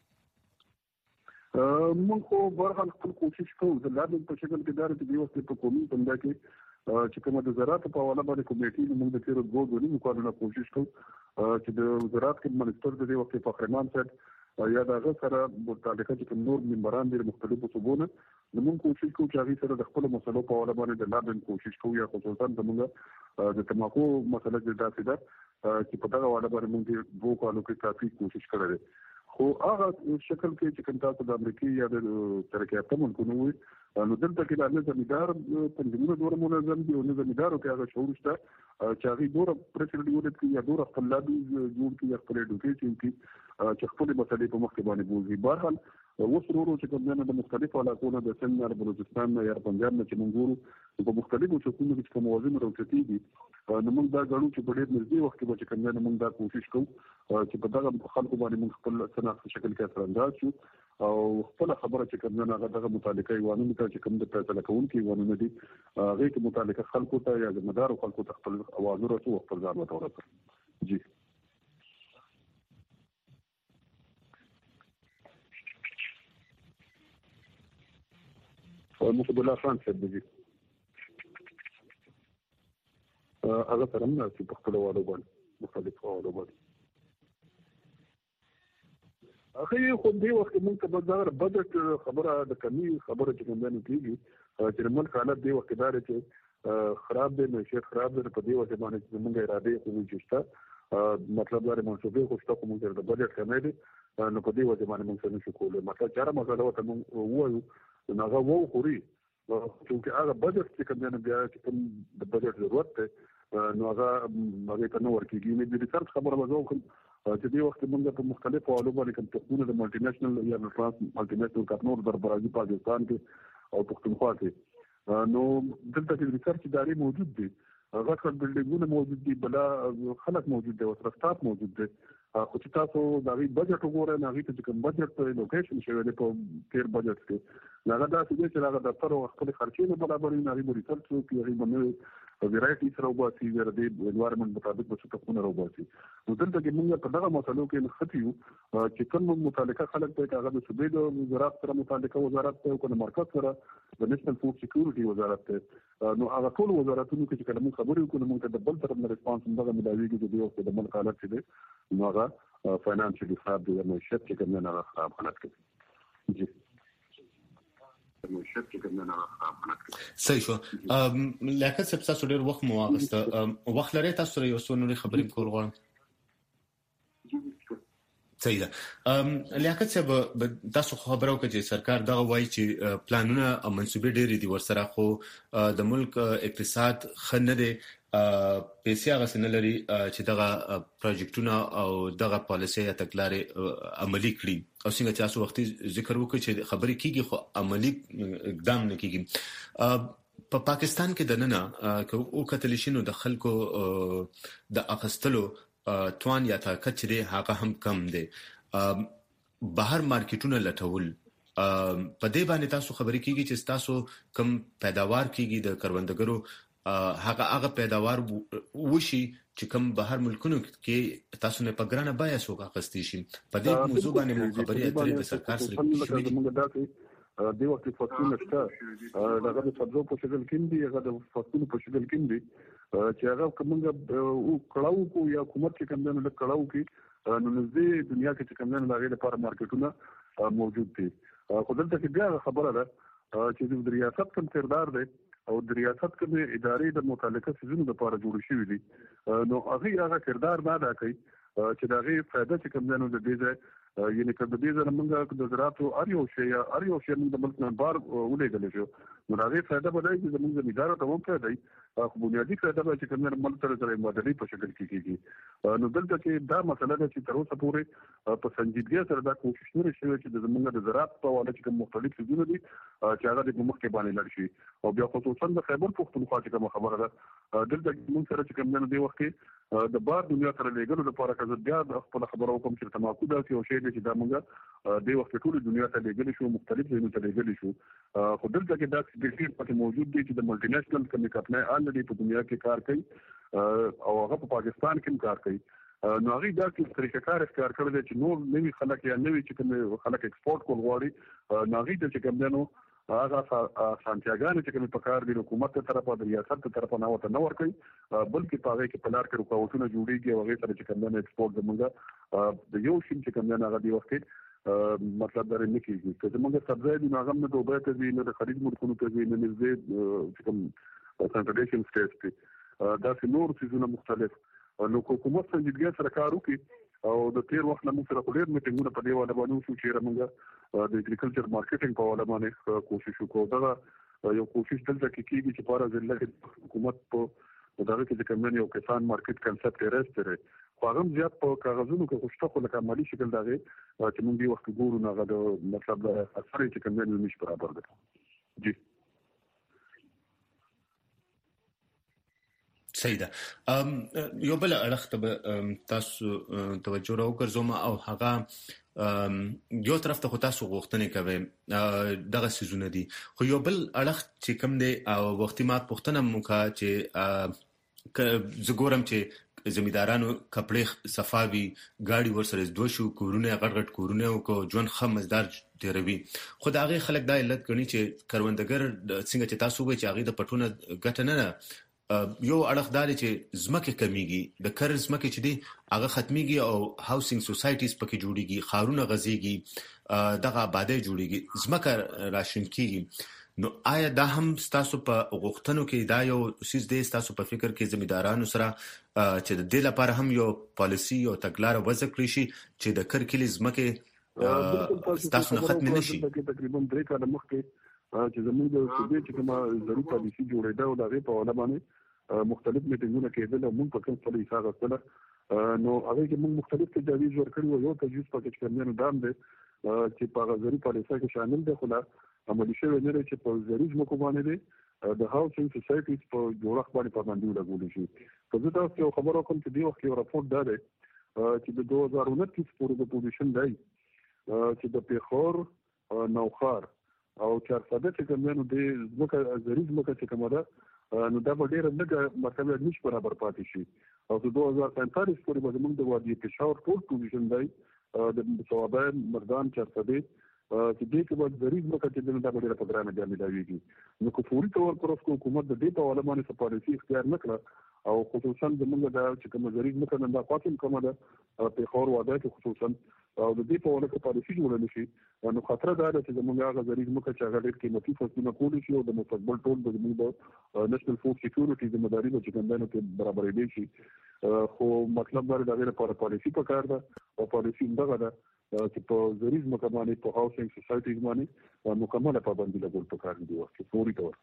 موږ خو برخه خپل کوشش کوو د لابینګ په شکل کې دا چې د یو څه په قومي بنده کې چې کومه د زراعت په حواله باندې کمیټې موږ د تیر 2 کالونو کوشش کوو چې د زراعت کې منستر د دې وخت فخرمان صاحب یا د هغه سره متعلقه چې کوم نور ممبران دي مختلفو صوبونو نو موږ کوشش کوو چې هغه سره د خپل مسلو په حواله باندې د لابینګ کوشش کوو یا خصوصا د تماکو مسله چې داسې ده چې په دغه حواله باندې موږ 2 کالو کې کافي کوشش کړې ده. خو هغه شکل کې چې کوم تاسو د امریکا یا د ترکیه ته مونږ وي نو دلته کې د زمیندار تنظیمونو دوره منظم دي او زمیندارو کې هغه شعور شته چې هغه دوره پرېکړې ولري یا دوره خپل لابي جوړ کړي خپل اډوکیشن کې چې خپل مسلې په مخ کې باندې بوزي. بهرحال اوس ورو چې کوم د مختلفو علاقو د سند یا بلوچستان یا پنجاب نه چې موږ ګورو په مختلفو چوکونو کې کوم موازین راوځي نو موږ دا غواړو چې په ډېر نږدې وخت کې چې کوم موږ دا کوشش کوو چې په دغه خلکو باندې موږ خپل صنعت شکل کې اثرانداز شو او خپل خبره چې کوم نه هغه متعلقه ایوانونو ته چې کوم د فیصله کوونکي ایوانونه دي هغه کې متعلقه خلکو ته یا ذمہدار خلکو ته خپل اوازونه ورسو خپل ځان ورته جی. مقبل الله خان صاحب دی هغه سره نه چې په خپل وادو باندې مختلف وادو باندې هغه خو دې وخت موږ ته بازار بجټ خبره د کمی خبره چې کوم نه کیږي چې ملک حالت دې وخت دار چې خراب دی معیشت خراب دی په دې وجه باندې موږ اراده کوو چې مطلب دا منصوبې خو شته کوم د بجټ کمې دي نو په دې وجه باندې موږ نشو کولای مطلب چاره مسله وته موږ وایو نو هغه وو خوري چې هغه بجټ چې کوم نه بیا چې کوم د بجټ ضرورت ده نو هغه ته نو ورکیږي نو د ریسرچ خبره وځو چې دې وخت موږ په مختلفو علومو باندې کوم تخمونه د مالټي نېشنل یا ترانس مالټي نېشنل کارنور در برازي پاکستان کې او پښتونخوا کې نو دلته کې ریسرچ ادارې موجود دي هغه څنګه بلډینګونه موجود دي بلا خلک موجود دي او سټاف موجود دي خو چې تاسو دا وی بجټ وګورئ نو هغه چې کوم بجټ لوکیشن شوی دی په تیر بجټ کې هغه دا چې هغه د تر خپل خرچې نه برابرې نه لري ریسرچ کوي هغه باندې ویرایټي سره وباسي د انوایرنمنت مطابق به څه خونه راوباسي. نو دلته کې موږ په دغه مسلو کې نښتي یو چې کوم متعلقه خلک ته هغه د صوبې د وزارت سره متعلقه وزارت ته او د مرکز سره د نېشنل فوډ سکیورټي وزارت ته نو هغه ټول وزارتونو کې چې کله موږ خبرې وکړو موږ ته د بل طرف نه ریسپانس دغه ملاويږي چې د یو د ملک حالت چې نو هغه فاینانشلی خراب دي نو شت چې کوم نه خراب حالت کې جی صحیح شو. لیاقت صاحب تاسو ډېر وخت مو واغسته وخت لري تاسو سره یو څو نورې خبرې کول غواړم. صحیح ده. لیاقت صاحب تاسو خبرو کې چې سرکار دغه وایي چې پلانونه او منصوبې ډېرې دي ورسره خو د ملک اقتصاد ښه نه دی پیسې هغه څه نه لري چې دغه پروجیکټونه او دغه پالیسي یا تګلارې عملي کړي او څنګه چې تاسو وختي ذکر وکړئ چې خبرې کیږي خو عملي اقدام نه کیږي. په پاکستان کې د نننه او کتل شي نو د خلکو د اخستلو توان یا طاقت چې هغه هم کم دی. بهر مارکیټونه لټول په دې باندې تاسو خبرې کیږي چې تاسو کم پیداوار کیږي د کروندګرو هغه پیداوار وشي چې کوم بهر ملکونو کې تاسو نه پګرانه بیا سوق اخستې شي. په دې موضوع باندې خبرې اترې د سرکار سره موږ د وخت فصلونه شته دغه د سبزو په شکل کې دي هغه د فصلونو په شکل کې دي چې هغه کومه او کړهو کو یا حکومت کې کوم نه کړهو کې نو نږدې دنیا کې کوم نه لاغې لپاره مارکیټونه موجود دي. خو دلته کې بیا خبره ده چې د ریاست کوم کردار دی او د ریاست کوم ادارې د متعلقه سيزونو لپاره جوړ شوې دي نو هغه کردار نه ادا کوي چې دغه فائدہ چې کوم نه د دې یعنی کله د دې زره موږ د زراعت او اریو شي موږ د ملک نه بار ولېږل شو نو هغه فائدہ به دی چې موږ زمیندار ته ممکن دی خو بنیادی فائدہ به چې کوم نه ملک سره مدلي په شکل کې کیږي. نو دلته چې دا مسله ده چې تر اوسه پورې په سنجیدګۍ سره دا کوشش نه شوی چې د موږ د زراعت په اړه چې مختلف څیزونه دي چې هغه د مخ کې باندې لړ شي او بیا خصوصا د خیبر پختونخوا چې کوم خبره ده دلته موږ سره چې کوم نه دی وخت کې د بار دنیا سره لګلو لپاره که بیا خپل خبرو کوم چې تماکو دا یو شی دی چې دا موږ د وخت ټول دنیا ته لګل شو مختلف ځایونو ته لګل شو خو دلته کې دا ډېر پکې موجود دي چې د ملټي نېشنل کمیټه نه الډي په دنیا کې کار کوي او هغه په پاکستان کې کار کوي. نو هغه دا چې طریقه کار اختیار کړل چې نور نوي خلک یا نوي چې کوم خلک ایکسپورت کول غواړي نو هغه چې کوم دنو هغه سانتیاګان چې کوم په کار دی حکومت ته طرفه د ریاست ته طرفه نه وته نه ور کوي بلکې په هغه کې پلار کې رکاوټونه جوړیږي او هغه سره چې کوم نه ایکسپورت زموږ د یو شین چې کوم نه هغه دی وخت مطلب درې نه کیږي چې زموږ سبزی دی هغه نه دوبه ته دی نه د خرید ملکونو ته دی نه نږدې چې کوم سنټریشن سټیټ دی دا نور څه مختلف نو حکومت څنګه سره کار کوي او د تیر وخت موږ سره ډېر میټینګونه په دې وړاندې باندې شو چې موږ د اګریکلچر مارکیټینګ په وړاندې باندې کوشش وکړو. دا یو کوشش دلته کیږي چې په اړه ځل حکومت په دغه کې کوم یو کسان مارکیټ کنسپټ راځي خو هغه زیات په کاغذونو کې خوشته خو لکه عملی شکل دغه چې موږ دی وخت ګورو نه غواړو مطلب اثر چې کوم نه نشي برابر ده. جی صحیح ده. یو بل اړخ ته تاسو توجه راوګرځوم او هغه یو طرف ته تاسو غوښتنه کوي دغه سيزونه دي خو یو بل اړخ چې کوم دی او وختي ما پوښتنه موکا چې زګورم چې زمیندارانو کپړې صفاوي گاڑی ورسره دوه شو کورونه غړغړ کورونه او کو جون خمسدار تیروي خو دا هغه خلک دا علت کوي چې کروندګر څنګه چې تاسو وایي چې هغه د پټونه ګټه نه یو اړخدار چې زمکه کمیږي د کار زمکه چې دی هغه ختميږي او هاوسینګ سوسایټیز پکې جوړيږي خارونه غزيږي دغه آبادی جوړيږي زمکه راشن کیږي. نو آیا دا هم تاسو په غوښتنو کې دا یو سیس دی تاسو په فکر کې زمیندارانو سره چې د دې لپاره هم یو پالیسی او تګلارې وضع کړی شي چې د کرکلي زمکه تاسو نه ختم نشي؟ تقریبا 3 کاله مخکې چې زموږ د صوبې چې کومه ضروري پالیسي جوړېده او دغه په اړه باندې مختلف میټینګونه کېدل او موږ په کوم څه حساب غوښتل نو هغه کې موږ مختلف تجاویز ورکړو یو تجویز پکې کومنه دام دي چې په ضروري پالیسي کې شامل دي خو عملي شوی نه چې په ضروري ځمکو باندې دي د هاوسینګ سوسایټیز په جوړښت باندې پابندي لګول شي. په دې تاسو یو خبرو کوم چې دی وخت یو راپور ده چې د 2029 پورې د پوزیشن دی چې د پیښور نوخار او 400 چې کومنه د ځمکه ضروري ځمکه چې کومه ده نو دا به ډېر لږ مطلب نش برابر پاتې شي او د 2045 پورې به موږ د وادي پېښور ټول پوزیشن دی د صوابه مردان چرته چې دې کې به ضروري مکه چې دا به ډېر په ګرانه ځای ملاويږي نو کو فوري تور پر اوس حکومت د دې په اړه باندې څه پالیسي اختیار نکړه او خصوصا زموږ د چې کوم ضروري مکه نه دا پاتم کومه ده په خور واده کې خصوصا او د دې په اړه کې پالیسي جوړول شي نو خطر دا ده چې زموږ هغه ضروري مکه چې هغه ډېر قیمتي فصلونه کول شي او د مستقبل ټول د زموږ نېشنل فوډ سکیورټي ذمہداري د چکندانو کې برابرې دي شي خو مطلب دا د غیر پالیسي په کار ده او پالیسي دغه ده چې په ضروري مکه باندې په هاوسینګ سوسایټیز باندې مکمله پابندي لګول پکار دي ورته فوري تور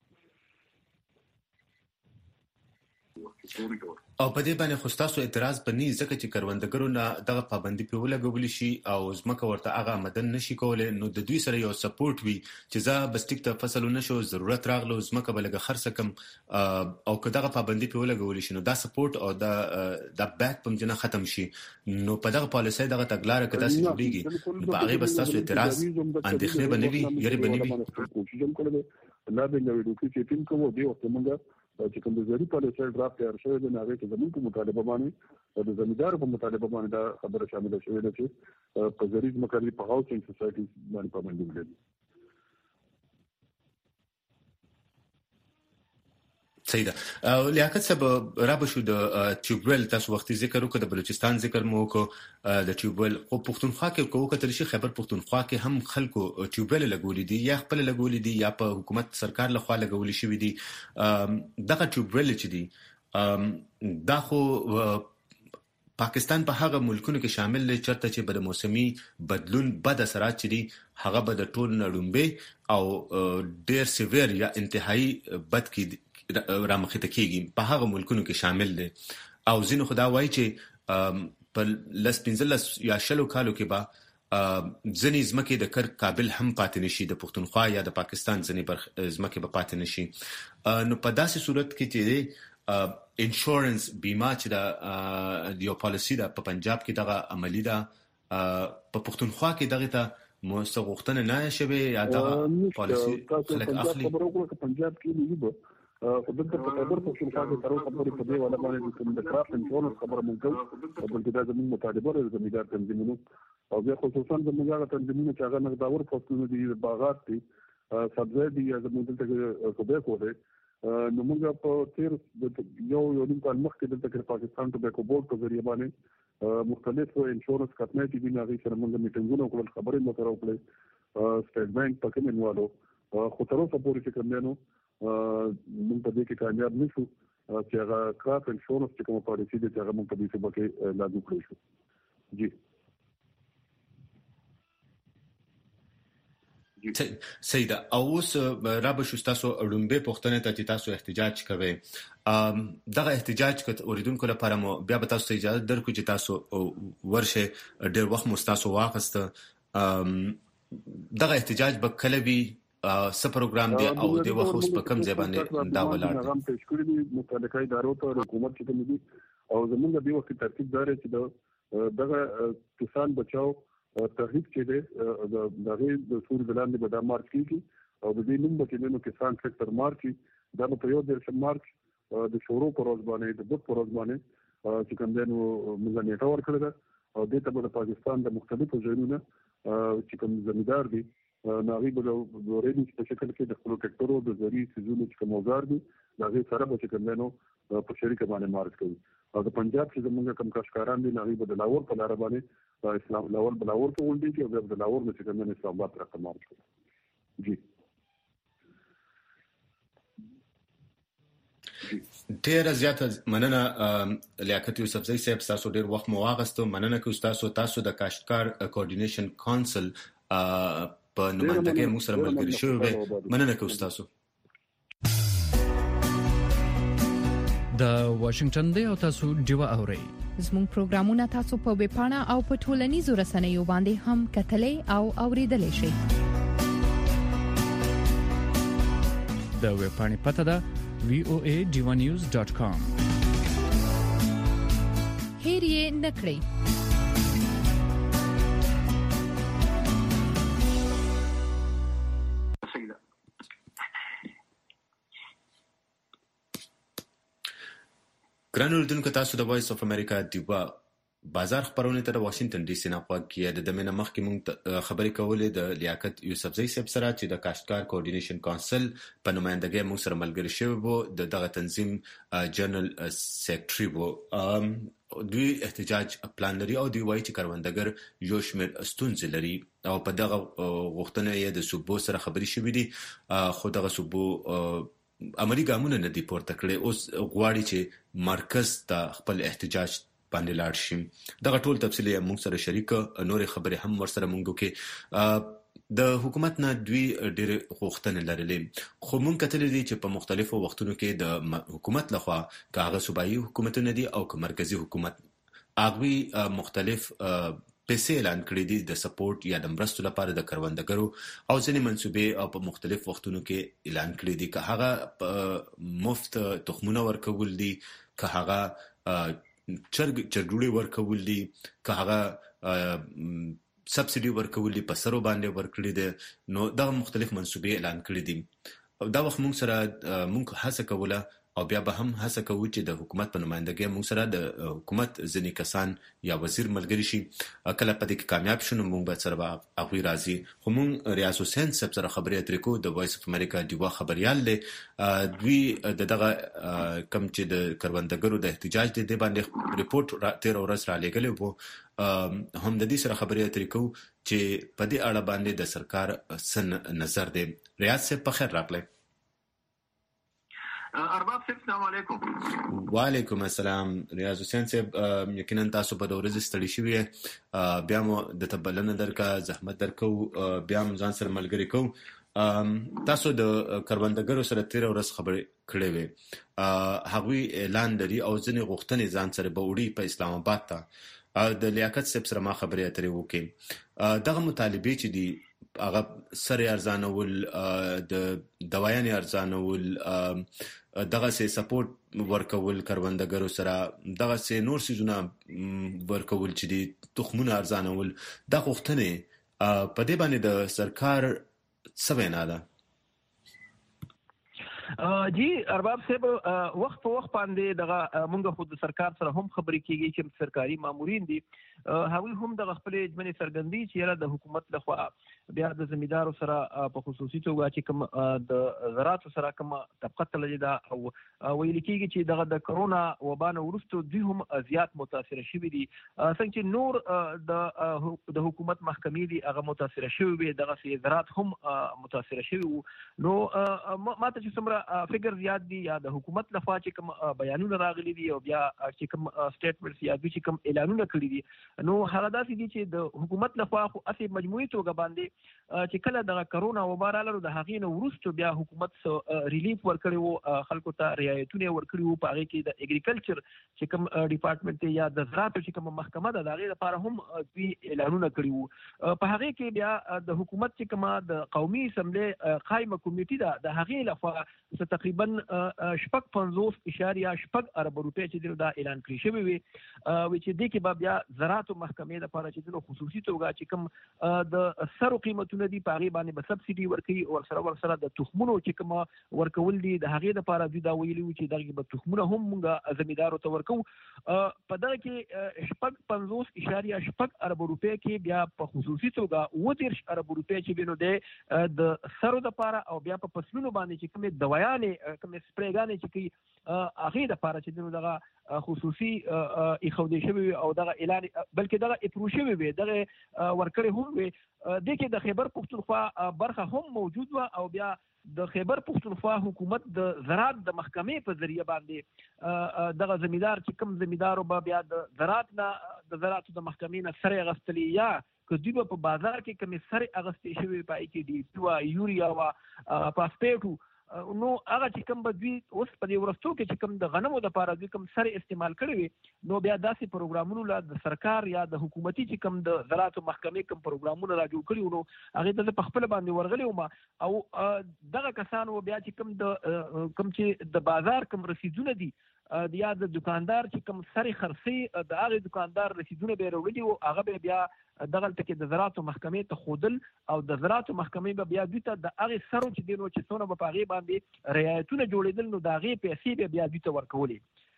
او په دې باندې خو تاسو اعتراض پني ځکه چې کروندګرو نه دغه پابندي په ولګول شي او ځمکه ورته هغه آمدن نشي کولای نو د دوی سره یو سپورټ وي چې زه بستیک ته فصل نشو ضرورت راغلو ځمکه بلګه خرڅ کم او که دغه پابندي په ولګول شي نو دا سپورټ او د بیک پم جنا ختم شي نو په دغه پالیسي دغه تګلارې کدا سې جوړیږي په هغه بس تاسو اعتراض اندېښنه بنوي یاري بنوي کوشش کړل لا به نو ډوکی چې ټیم کوو دی او موږ چې کوم د ضروري پالیسي ډراپ تیار شوی دی هغه کې زموږ په مطالبه باندې د زمیندار په مطالبه باندې دا خبره شامل شوې ده چې په ضروري مکرري په هاوسینګ سوسایټي باندې پابندي ولري صحیح ده لیاقت صاحب را بشو د ټیوبویل تاسو وختي ذکر وکړ د بلوچستان ذکر مو وکړ د ټیوبویل خو پښتونخوا کې کوو کتل شي خیبر پښتونخوا کې هم خلکو ټیوبویل لګولې دي یا خپل لګولې دي یا په حکومت سرکار لخوا لګولې شوی دي دغه ټیوبویل چې دي دا خو پاکستان په هغه ملکونو کې شامل دي چرته چې بد موسمي بدلون بد اثرات چي هغه بد ټول نړمبه او ډیر سیویر یا انتهایی بد کې رامخته کېږي په هغه ملکونو کې شامل دي او ځینو خدا وایي چې په لس 15 یا شلو کالو کې به ځنی زمکه د کر قابل هم پاتې نشي د پښتونخوا یا د پاکستان ځنی زمکه به پاتې نشي نو په داسې صورت کې چې انشورنس بیمه چې د یو پالیسی ده په پنجاب کې دغه عملی ده په پښتونخوا کې دغه ته مستغوښتنه نه شوي یا دغه پالیسی خلک اخلي په پنجاب کې نیو خدای په خبر په څیر کې تر اوسه پورې په دې ولا باندې کوم د کرافټ انشورنس خبره مونږ او بلکې دا زموږ مطالبه لري زمیندار تنظیمونو او بیا خصوصا زموږ تنظیمونو چې هغه نقداور فصلونه دي باغات دي سبزی دي یا زموږ ته کوبه دي نو موږ په تیر یو نیم کال مخکې د پاکستان ټوباکو بورډ په ذریعہ باندې مختلف انشورنس کمپنۍ دي نه غي سره موږ میټینګونه وکړل خبرې مو سره وکړې سټیټ بانک پکې منوالو خو تر اوسه پورې چې کوم نه موږ په دې کې کامیاب نشو چې هغه کرافټ انشورنس چې کوم پالیسي دي چې هغه موږ په دې سبا کې لاګو کړی شو جی سیدا اوس رابه شو تاسو اړومبه پښتنه ته چې تاسو احتجاج کوئ دغه احتجاج کړه اوریدونکو لپاره مو بیا به تاسو اجازه درکو چې تاسو ورشه ډېر وخت مو تاسو واخسته دغه احتجاج به کله وی څه پروګرام دی او د وخت اوس په کم ځای باندې دا ولاړ هغه پیش کړی دی متعلقه ادارو ته حکومت چې کوم دي او زمونږ د وخت ترتیب دار چې دغه کسان بچاو تحریک چې دی دغه د سور بلاندې به د مارچ کیږي او د دې نوم به نو کسان سېکټر مارچ دا په یو د مارچ د شورو پر ورځ باندې د بوت پر ورځ باندې چې کوم دنو موږ نیټه ورکړل او د ته د پاکستان د مختلفو ځایونو چې کوم زمیندار دي ناغي به د ورېدي په شکل کې د خپل ټریکټرو د ذریعہ سيزونو چې کوم اوزار دي هغه سره به چې کوم دنو په شریکه باندې مارچ کوي او د پنجاب چې زمونږ کم کاشکاران دي ناغي به د لاور په لار باندې اسلام لاور بلاور ته ولدي چې د لاور نه چې کوم نه اسلام آباد راځي مارچ کوي جی ډیر زیاته مننه لیاقت یوسف زئی صاحب تاسو ډیر وخت مو واغستو مننه کوم تاسو د کاشکار کوارډینیشن کونسل په نمائندګۍ مو سره ملګری شوی مننه کوم تاسو د واشنگټن دی او تاسو ډیوا اورئ زموږ پروګرامونه تاسو په ویب پاڼه او په ټولنیزو رسنیو باندې هم کتلای او اوریدلای شئ د ویب پاڼې پته ده voadivanews.com هیر یې نکړئ ګران اوریدونکو تاسو د وایس اف امریکا دیوا بازار خبرونه تر واشنگټن ډي سي نه خوږی د دمنه مخکې مونږ خبرې کولې د لیاقت یوسفزئی صاحب سره چې د کاشتکار کوارډینیشن کونسل په نمائندګۍ مونږ سره ملګری شوی وو د دغه تنظیم جنرال سیکریټري وو دوی احتجاج پلان لري او دوی وایي چې کروندګر یو شمېر ستونزې لري او په دغه غوښتنه یې د صوبو سره خبرې شوې دي خو دغه صوبو عملی ګامونه نه دي پورته کړي اوس غواړي چې مرکز ته خپل احتجاج باندې لاړ شي دغه ټول تفصیل یې موږ سره شریک نورې خبرې هم ورسره موږ کې د حکومت نه دوی ډېر غوښتنې لرلې خو موږ کتلې دي چې په مختلفو وختونو کې د حکومت لخوا که هغه صوبایي حکومتونه دي او که مرکزی حکومت هغوی مختلف پیسې اعلان کړې دي د سپورټ یا د مرستو لپاره د کروندګرو او ځینې منصوبې او په مختلف وختونو کې اعلان کړې دي که هغه مفت تخمونه ورکول دي که هغه چرګوړي ورکول دي که هغه سبسيډي ورکول دي په سرو باندې ورکړي دي نو دا مختلف منصوبې اعلان کړې دي دا وخت موږ سره موږ هڅه کوله او بیا به هم هڅه کوو چې د حکومت په نمائندګۍ موږ سره د حکومت ځینې کسان یا وزیر ملګری شي کله په دې کې کامیاب شو نو موږ به سره هغوی راځي خو موږ ریاض حسین صاحب سره خبرې اترې کوو د وایس اف امریکا دیوا خبریال دی دوی دغه کم چې د کروندګرو د احتجاج دی باندې ریپورت 13 ورځ را لېږلی وو هم د دې سره خبرې اترې کوو چې په دې اړه باندې د سرکار څه نظر دی ریاض صاحب په خیر راغلی ارباب صاحب السلام علیکم وعلیکم السلام ریاض حسین صاحب یقینا تاسو په ورځ ستړي شوی بیا مو د تبلنه درکا زحمت درکو بیا مو ځان سره ملګری کو تاسو د کروندګرو سره 13 ورځ خبرې کړې وې هغوی اعلان لري او ځینې غوښتنې ځان سره به وړي په اسلام آباد ته د لیاقت صاحب سره ما خبرې اترې وکړې دغه مطالبه چې دي هغه سره ارزانول د دوايانې ارزانول دغه سه سپورټ ورکول کروندګرو سره دغه سه نور سيزونه ورکول چې دي تخمونه ارزانول د غوښتنې په دې باندې د سرکار څه وینا ده جی ارباب صاحب وخت په وخت باندې دغه مونږ خود سرکار سره هم خبرې کیږي چې سرکاري مامورین دي هغوی هم د خپل ژمنې څرګندي چې د حکومت لخوا بیا د زمیدارو سره په خصوصي توګه چې کوم د زراعت سره کوم طبقه تللی دا او ویل کیږي چې دغه د کرونا وبا نه وروسته دوی هم زیات متاثر شوي دي څنګه چې نور د حکومت محکمې دي هغه متاثر شوي وي دغه سي زراعت هم متاثر شوي نو ماته چې څومره فګر زیات دي یا د حکومت لخوا چې کوم بیانونه راغلي دي او بیا چې کوم سټیټمنټس یا چې کوم اعلانونه کړي دي نو هغه داسې دي چې د حکومت لخوا خو اصلي مجموعي توګه باندې چې کله د کرونا وبا راغله د هغې نه وروسته بیا حکومت ریلیف ورکړی وو خلکو ته رعایتونه ورکړي وو په هغې کې د اګریکلچر چې کوم ډپارټمنټ یا د زراعت چې کوم محکمه ده د هغې لپاره هم دوی اعلانونه کړي وو په هغې کې بیا د حکومت چې کومه د قومي اسمبلې قایمه کمیټې ده د هغې لخوا تقریبا 55.8 ارب روپۍ چې دا اعلان کړی شوی وي چې دې کې بیا زراعت محکمې لپاره چې د خصوصي توګه چې کوم د سرو قیمتونه دي په هغې باندې به سبسیډي ورکوي ورسره د تخمونو چې کوم ورکول دي د هغې لپاره دوی دا ویلي وو چې دغې به تخمونه هم موږ زمیندارو ته ورکوو په دغه کې 55.8 ارب روپۍ کې بیا په خصوصي توګه 30 ارب روپۍ چې وي نو دی د سرو دپاره او بیا په فصلونو باندې چې کومې دوايانې کومې سپریګانې چې کوي هغې دپاره چې دی نو دغه خصوصي ایښودی شوي او دغه اعلان بلکې دغه اپرو شوي وي دغه ورکړې هم وي دې کې د خیبر پښتونخوا برخه هم موجود وه او بیا د خیبر پښتونخوا حکومت د زراعت د محکمې په ذریعه باندې دغه زمیندار چې کوم زمیندارو به بیا د زراعت نه د زراعتو د محکمې نه سرې اخیستلي یا که دوی به په بازار کې کومې سرې اخیستې شوې په هغې کې ډي پي وه یوریا وه فاسفیټ نو هغه چې کوم به دوی اوس په دې وروستو کې چې کوم د غنمو دپاره دوی کوم سرې استعمال کړي وي نو بیا داسې پروګرامونو له د سرکار یا د حکومتي چې کوم د زراعتو محکمې کوم پروګرامونه را جوړ کړي نو هغې ته زه په خپله باندې ورغلی وم او دغه کسانو بیا چې کوم چې د بازار کوم رسیدونه دي یا د دکاندار چې کوم سرې خرڅي د هغې دکاندار رسیدونه به یې راوړي وو هغه به بیا دغلته کې د زراعتو محکمې ته ښودل او د زراعتو محکمې به بیا دوی ته د هغې سرو چې دی نو چې څونه به په هغې باندې رعایتونه جوړېدل نو د هغې پیسې به بیا دوی ته ورکولې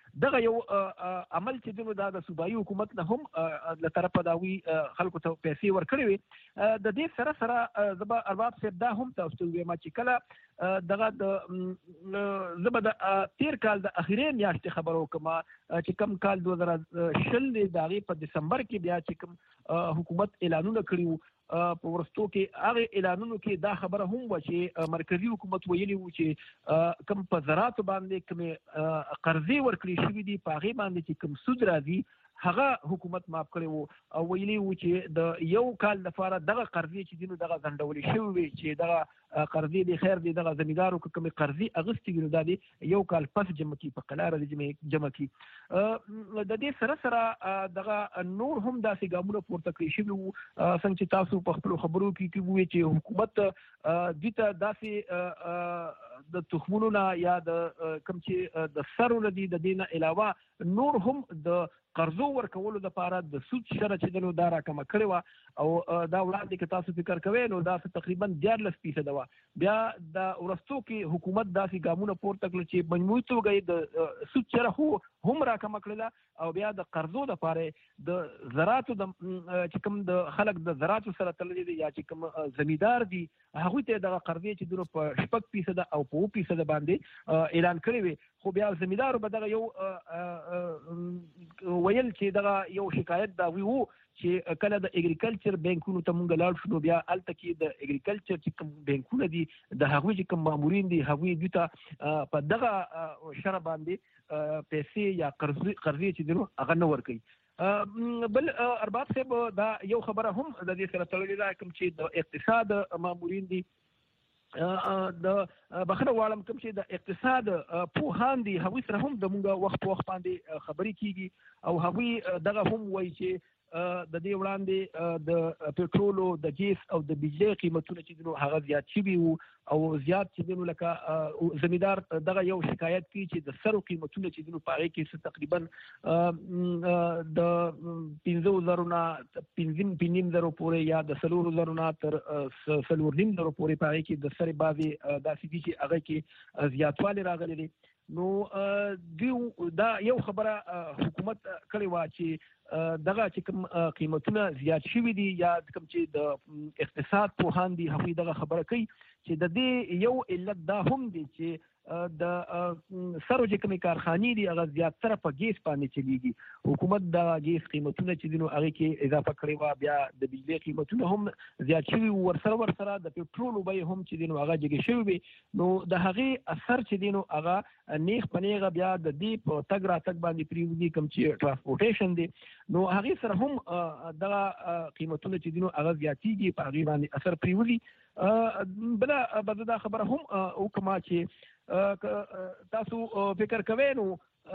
دغه یو عمل چې دنو د صوبایي حکومت نه هم له طرفه داوی خلکو ته پیسې ورکړي وي. د دې سره زبا ارباب صاحب دا هم تاسو ته وایم چې کله دغه د زبا د تیر کال د اخیری میاشتې خبرو کما چې کم کال 2020 د په دسمبر کې بیا چې کم حکومت اعلانونه کړیو په ورستو کې هغه اعلانونو کې دا خبره هم و چې مرکزی حکومت ویلي و چې کم په زراعت باندې کم قرضې ورکړي شوې دي په هغه باندې چې کم سود راځي هغه حکومت معاف کړی وو او ویلي وو چې د یو کال لپاره دغه قرضې چې دینو دغه ځنډولې شوی وي چې دغه قرضې د خیر دي دغه زمیندارو کوم قرضې اغستې وي دا دي یو کال پس جمع کی په قلار د جمع کی د دې سره دغه نور هم داسې ګامونه پورته کړی شوی وو څنګه چې تاسو په خپل خبرو کې وی چې حکومت دته داسې د تخمونو نه یا د کم چې د سرونه دي د دینه علاوه نور هم د قرضو ورکولو لپاره د سود شرط چې دنو دا راکمه کړی و او دا وړاندې کې تاسو فکر کوئ نو دا تقریبا 14% و بیا د ورستو کې حکومت داسې ګامونه پورته کړل چې مجموعي توګه د سود شرط هم راکمه کړل او بیا د قرضو لپاره د زراعت د چې کوم د خلک د زراعت سره تړلي دي یا چې کوم زمیندار دي هغه ته د قرضې چې دنو په 6% او په 2% باندې اعلان کړی وي خو بیا زمیندارو به دغه یو ویل چې دغه یو شکایت دا وی وو چې کله د اګریکلچر بانکونو ته مونږ لاړ شو بیا الته کې د اګریکلچر چې کوم بانکونه دي د هغوی چې کوم مامورین دي هغوی دوی په دغه شرط باندې پیسې یا قرضې چې دنو هغه نه ورکوي. بل ارباب صاحب دا یو خبره هم د دې سره تړلې ده کوم چې د اقتصاد مامورین دي د بخره والم کوم چې د اقتصاد پوهان دي هغوی سره هم د مونږ وخت باندې خبرې کیږي او هغوی دغه هم وایي چې د دې وړاندې د پټرولو د ګیس او د بجلی قیمتونه چې دنو هغه زیات شوي وو او زیات چې دنو لکه زمیندار دغه یو شکایت کوي چې د سرو قیمتونه چې دنو پاره کې تقریبا د 15,000 نه 15,000 پورې یا د 4,000 نه تر 4,500 پورې پاره کې د سره بازي داسې دي چې هغه کې زیاتوالی راغلي دي. نو دا یو خبره حکومت کړی و چې دغه چې کوم قیمتونه زیات شوي دي یا کوم چې د اقتصاد پوهان دي هغوی دغه خبره کوي چې د دې یو علت دا هم دی چې د سرو چې کومې کارخانې دي هغه زیاتره په ګیس باندې چلیږي حکومت د ګیس قیمتونه چې دي نو هغې کې اضافه کړې وه بیا د بجلي قیمتونه هم زیات شوي وو ورسره د پټرولو بیې هم چې دي نو هغه جګې شوي وي نو د هغې اثر چې دي نو هغه نیغ په نیغه بیا د دې په تګ راتګ باندې پرېوځي کوم چې ټرانسپورټیشن دی نو هغې سره هم دغه قیمتونه چې دي نو هغه زیاتېږي په هغې باندې اثر پرېوځي. بله به دا خبره هم وکړم چې تاسو فکر کوئ نو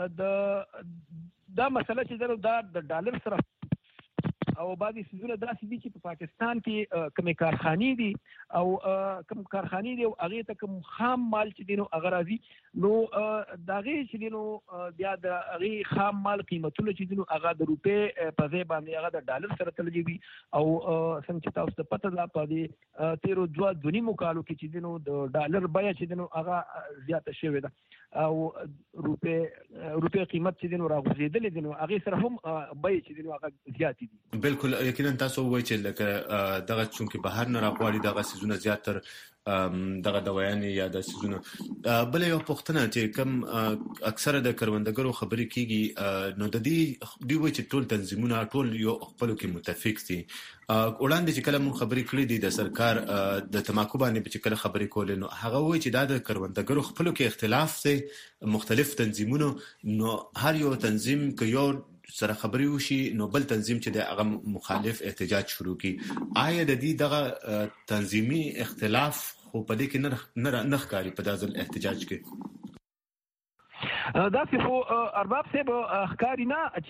دا مسله چې دا د ډالر سره او بعضې څیزونه داسې دي چې په پاکستان کې کومې کارخانې دي او کوم کارخانې دي او هغې ته کوم خام مال چې دی نو هغه راځي نو د هغې چې دی نو بیا د هغې خام مال قیمتونه چې دي نو هغه د روپۍ په ځای باندې هغه د ډالر سره تړلي وي او څنګه چې تاسو ته پته ده په دې تېرو 2.5 کالو کې چې دی نو د ډالر بیه چې دی نو هغه زیاته شوې ده او روپۍ قیمت چې دی نو راغورځېدلې دي نو هغې سره هم بیې چې دی نو هغه زیاتې دي. بالکل یقینا تاسو وایئ چې لکه دغه چونکې بهر نه راغواړي دغه څیزونه زیاتر دغه دوايانې یا د څیزونه بل یو پوښتنه چې کوم اکثره د کروندګرو خبرې کیږي نو د دې دوی وایي چې ټول تنظیمونه ټول یو خپلو کې متفق دي وړاندې چې کله مونږ خبرې کړې دي د سرکار د تماکو باندې چې کله خبرې کولې نو هغه وایي چې دا د کروندګرو خپلو کې اختلاف دی مختلف تنظیمونو نو هر یو تنظیم که یو سره خبرې وشي نو بل تنظیم چې د هغه مخالف احتجاج شروع کی آیا د دې دغه تنظیمي اختلاف خو په دې کې نه ښکاري په دغه احتجاج کې دا خو ارباب صاحب ښکاري نه چې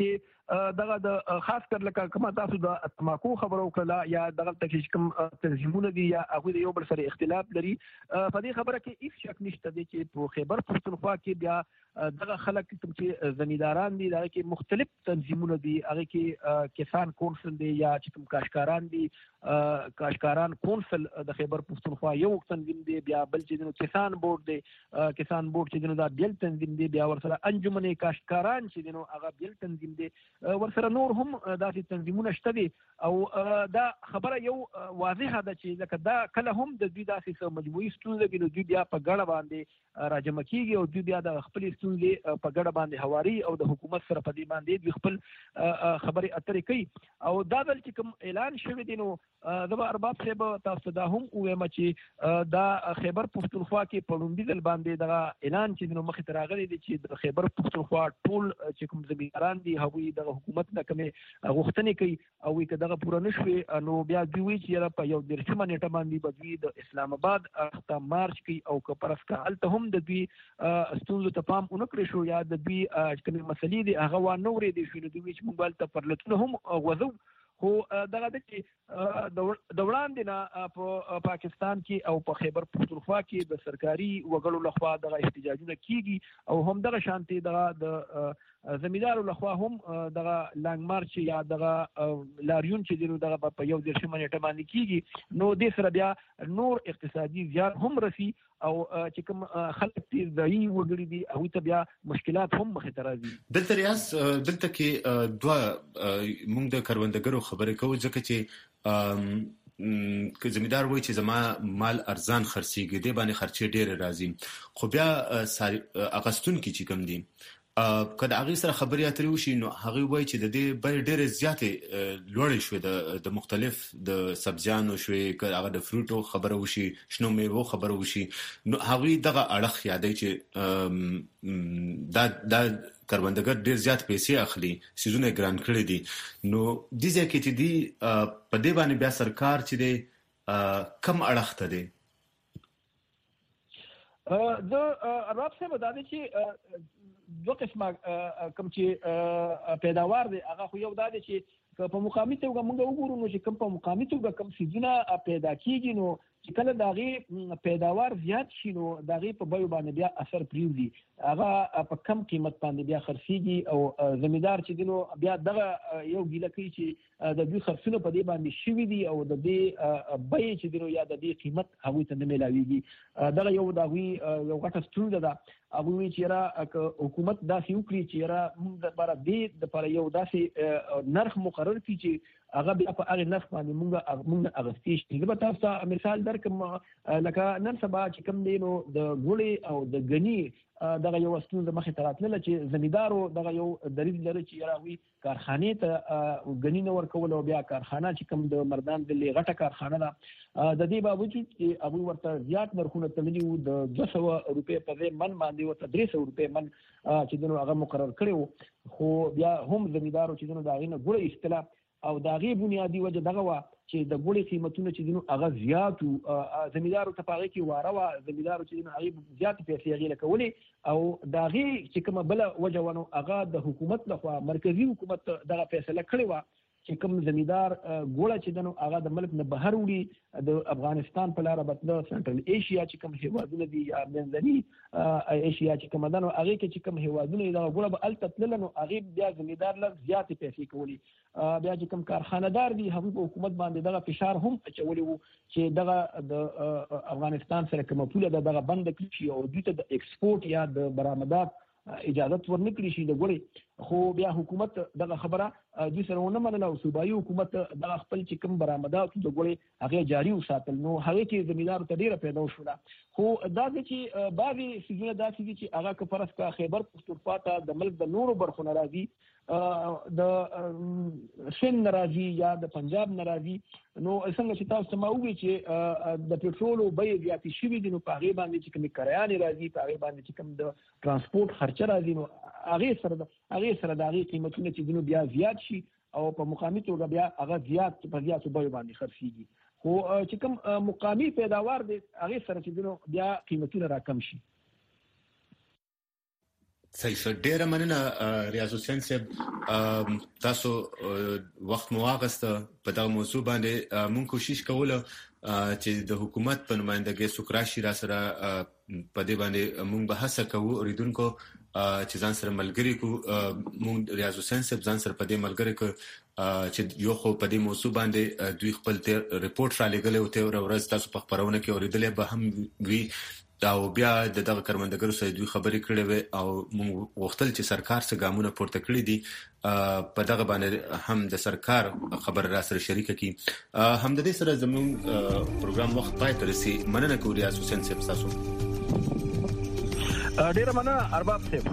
دغه د خاص کر لکه کومه تاسو د تماکو خبرو کړه یا دغه تکلیف کوم تنظیمونه دي یا هغه د یو بل سره اختلاف لري په دې خبره کې هیڅ شک نشته دی چې په خیبر پښتونخوا کې بیا دغه خلک چې زمینداران دي دغه کې مختلف تنظیمونه دي هغه کې کسان کونسل دي یا چې کوم کاشکاران دي کاشکاران کونسل د خیبر پښتونخوا یو تنظیم دی بیا بل چې کسان بورډ دی کسان بورډ چې دا بیل تنظیم دی بیا ورسره انجمن کاشکاران چې هغه بیل تنظیم دی ورسره نور هم داسې تنظیمونه شته دي او دا خبره یو واضحه ده چې لکه دا کله هم د دوی داسې مجموعي ستونزه کې دوی بیا په ګډه باندې راجمع کیږي او دوی بیا د خپل ستونزې په ګډه باندې هواري او د حکومت سره په دې باندې دوی خپل خبرې اترې کوي او دا بل چې کوم اعلان شوی دی نو د ارباب صاحب تاسو دا هم وایم چې دا خیبر پښتونخوا کې په لومړي ځل باندې دا اعلان چې مخې ته راغلی دی چې د خیبر پښتونخوا ټول چې کوم زمینداران دي هغوی د حکومت نه کومې غوښتنې کوي او که دغه پوره نشوي نو بیا دوی وایي چې په 11 نیټه باندې به دوی د اسلام آباد ته مارچ کوي او که پرسکه هلته هم د دوی ستونزو ته پام ونه کړی شو یا د دوی کومې مسلې دي هغه وانه اورېدې شوې نو دوی وایي چې موږ به هلته پرلتونه هم غوځو خو دغه د چې د وړاندې نه په پاکستان کې او په خیبر پښتونخوا کې د سرکاري وګړو لخوا دغه احتجاجونه کیږي او هم دغه شانتي دغه د زمیندارو لخوا هم دغه لانګ مارچ یا دغه لاریون چې دی دغه په 11 نیټه باندې کیږي نو د سره بیا نور اقتصادي زیان هم رسی او چې کوم خلک دې ځای وګړي دي او ته بیا مشکلات هم مخې ته راځي دلته ریاض دلته کې دوه موږ د کروندګرو خبرې کوو ځکه چې که زمیندار وایي چې زما مال ارزان خرڅېږي دې باندې خرچې ډېرې راځي خو بیا اغستونکي چې کوم دي که د هغې سره خبرې اترې وشي نو هغوی وایي چې د دې بیې ډېرې زیاتې لوړې شوې د مختلف د سبزیانو شوې که هغه د فروټو خبره وشي شنو میوو خبره وشي نو هغوی دغه اړخ یادوي چې دا کروندګر ډېر زیات پیسې اخلي څیزونه یې ګران کړي دي نو دې ځای کې چې دي په دې باندې بیا سرکار چې دی کم اړخ ته دی د ارباب صاحب دا دی چې دوه قسمه کوم چې پیداوار دی هغه خو یو دا دی چې په مقامي توګه موږ وګورو نو چې کوم په مقامي توګه کوم سیزونه پیدا کیږي نو چې کله داغه پیداوار زیات شي نو داغه په بیو باندې بیا اثر پریږدي هغه په کم قیمت باندې بیا خرڅيږي او زمیندار چې دینو بیا دغه یو ګیله کوي چې د دوی خرڅونه په دې باندې شوي دي او د دې بیې چې دینو یا د دې قیمت هغه ته نه ملاويږي دغه یو داوی یو غټه ستونزه ده هغه وی چې را حکومت داسې وکړي چې را موږ لپاره د لپاره یو داسې نرخ مقرر کړي چې هغه بیا په هغه نرخ باندې موږ اغستې شي زه به تاسو ته مثال درکم لکه نن سبا چې کوم دی نو د ګوړې او د غني دغه یو ستونزه مخې ته راتلله چې زمیندارو دغه یو دریځ لري چې راوي کارخانې ته غني نه ورکول او بیا کارخانه چې کوم د مردان د غټه کارخانه ده د دې باوجود چې هغه ورته زیات نرخونه تللي وو د 200 روپۍ په ځای من باندې ورته 300 روپۍ من چې دنو هغه مقرر کړو خو بیا هم زمیندارو چې دنو داغې نه ګوړې استلا او داغه بنیادی وجه دغه وا چې د ګوړې قیمتونه چې دینو هغه زیاتو زمیندارو ته پاره کې واره وا زمیندارو چې دینو هغه زیات پیسې غیله کولې او داغه چې کومه بل وجه ونه هغه د حکومت لخوا مرکزی حکومت دغه فیصله کړې وا چې کوم زمیندار ګوړه چې دنو هغه د ملک نه بهر وړي د افغانستان په لار بدله سنټرل ایشیا چې کوم هیوادونه دي یا منځني ایشیا چې کوم دنو هغه کې چې کوم هیوادونه دا ګوړه به التتل نو هغه بیا زمیندار له زیات پیسې کوي بیا چې کوم کارخانه‌دار دي هغه په حکومت باندې دغه فشار هم اچولي وو چې دغه د افغانستان سره کومه پوله دغه بند کړي شي او دوی ته د ایکسپورت یا د برآمدات اجازه ورنکړي شي د ګوړې خو بیا حکومت دغه خبره دوی سره ونه منله او صوبایي حکومت دغه خپل چې کوم برآمدات د ګوړې هغه جاري وساتل نو هغه کې زمیندارو ته ډیره پیدا وشوله خو دا چې بعضي سیزونه داسې دي چې هغه که فرض کا خیبر پښتونخوا ته د ملک د نورو برخو نه راځي د سند ناراضي یا د پنجاب ناراضي نو څنګه چې تاسو ما وایي چې د پېټرولو بیې زیاتې شوي دي نو په هغې باندې چې کومې کرایانې راځي په هغې باندې چې کوم د ترانسپورټ خرچه راځي نو هغې سره د هغې قیمتونه چې دي نو بیا زیات شي او په مقامي توګه بیا هغه په زیاتو بیو باندې خرڅېږي خو چې کوم مقامي پیداوار دی هغې سره چې دي نو بیا قیمتونه راکم شي صحیح شه. ډیره مننه ریاض حسین صاحب، تاسو وخت مو واغسته په دا موضوع باندې. مونږ کوشش کوله چې د حکومت په نمائندګۍ سوکراشي را سره په دې باندې مونږ بحث کوو اوریدونکو چې ځان سره ملګری کو. مونږ ریاض حسین صاحب ځان سره په دې ملګری کو چې یو خو په دې موضوع باندې دوی خپل ریپورت را لګلې او ته ورځ تاسو په خبرونه کې اوریدلې به هم وی او بیا دغه کارمندګرو سره دوی خبرې کړې وي او موږ وختل چې سرکار څخه ګامونه پورته کړی دي په دغه باندې هم د سرکار خبر را سره شریک کی. هم د دې سره زموږ پروګرام وخت پای ته رسي. مننه کوم ریاض حسین صاحب تاسو. ډیر مننه ارباب صاحب.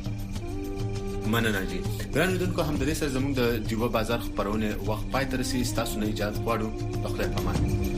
مننه جی. ګران لیدونکو، هم د دې سره زموږ د دیوه بازار خبرونه وخت پای ته رسي. تاسو نه اجازه غواړو. په خپل امان.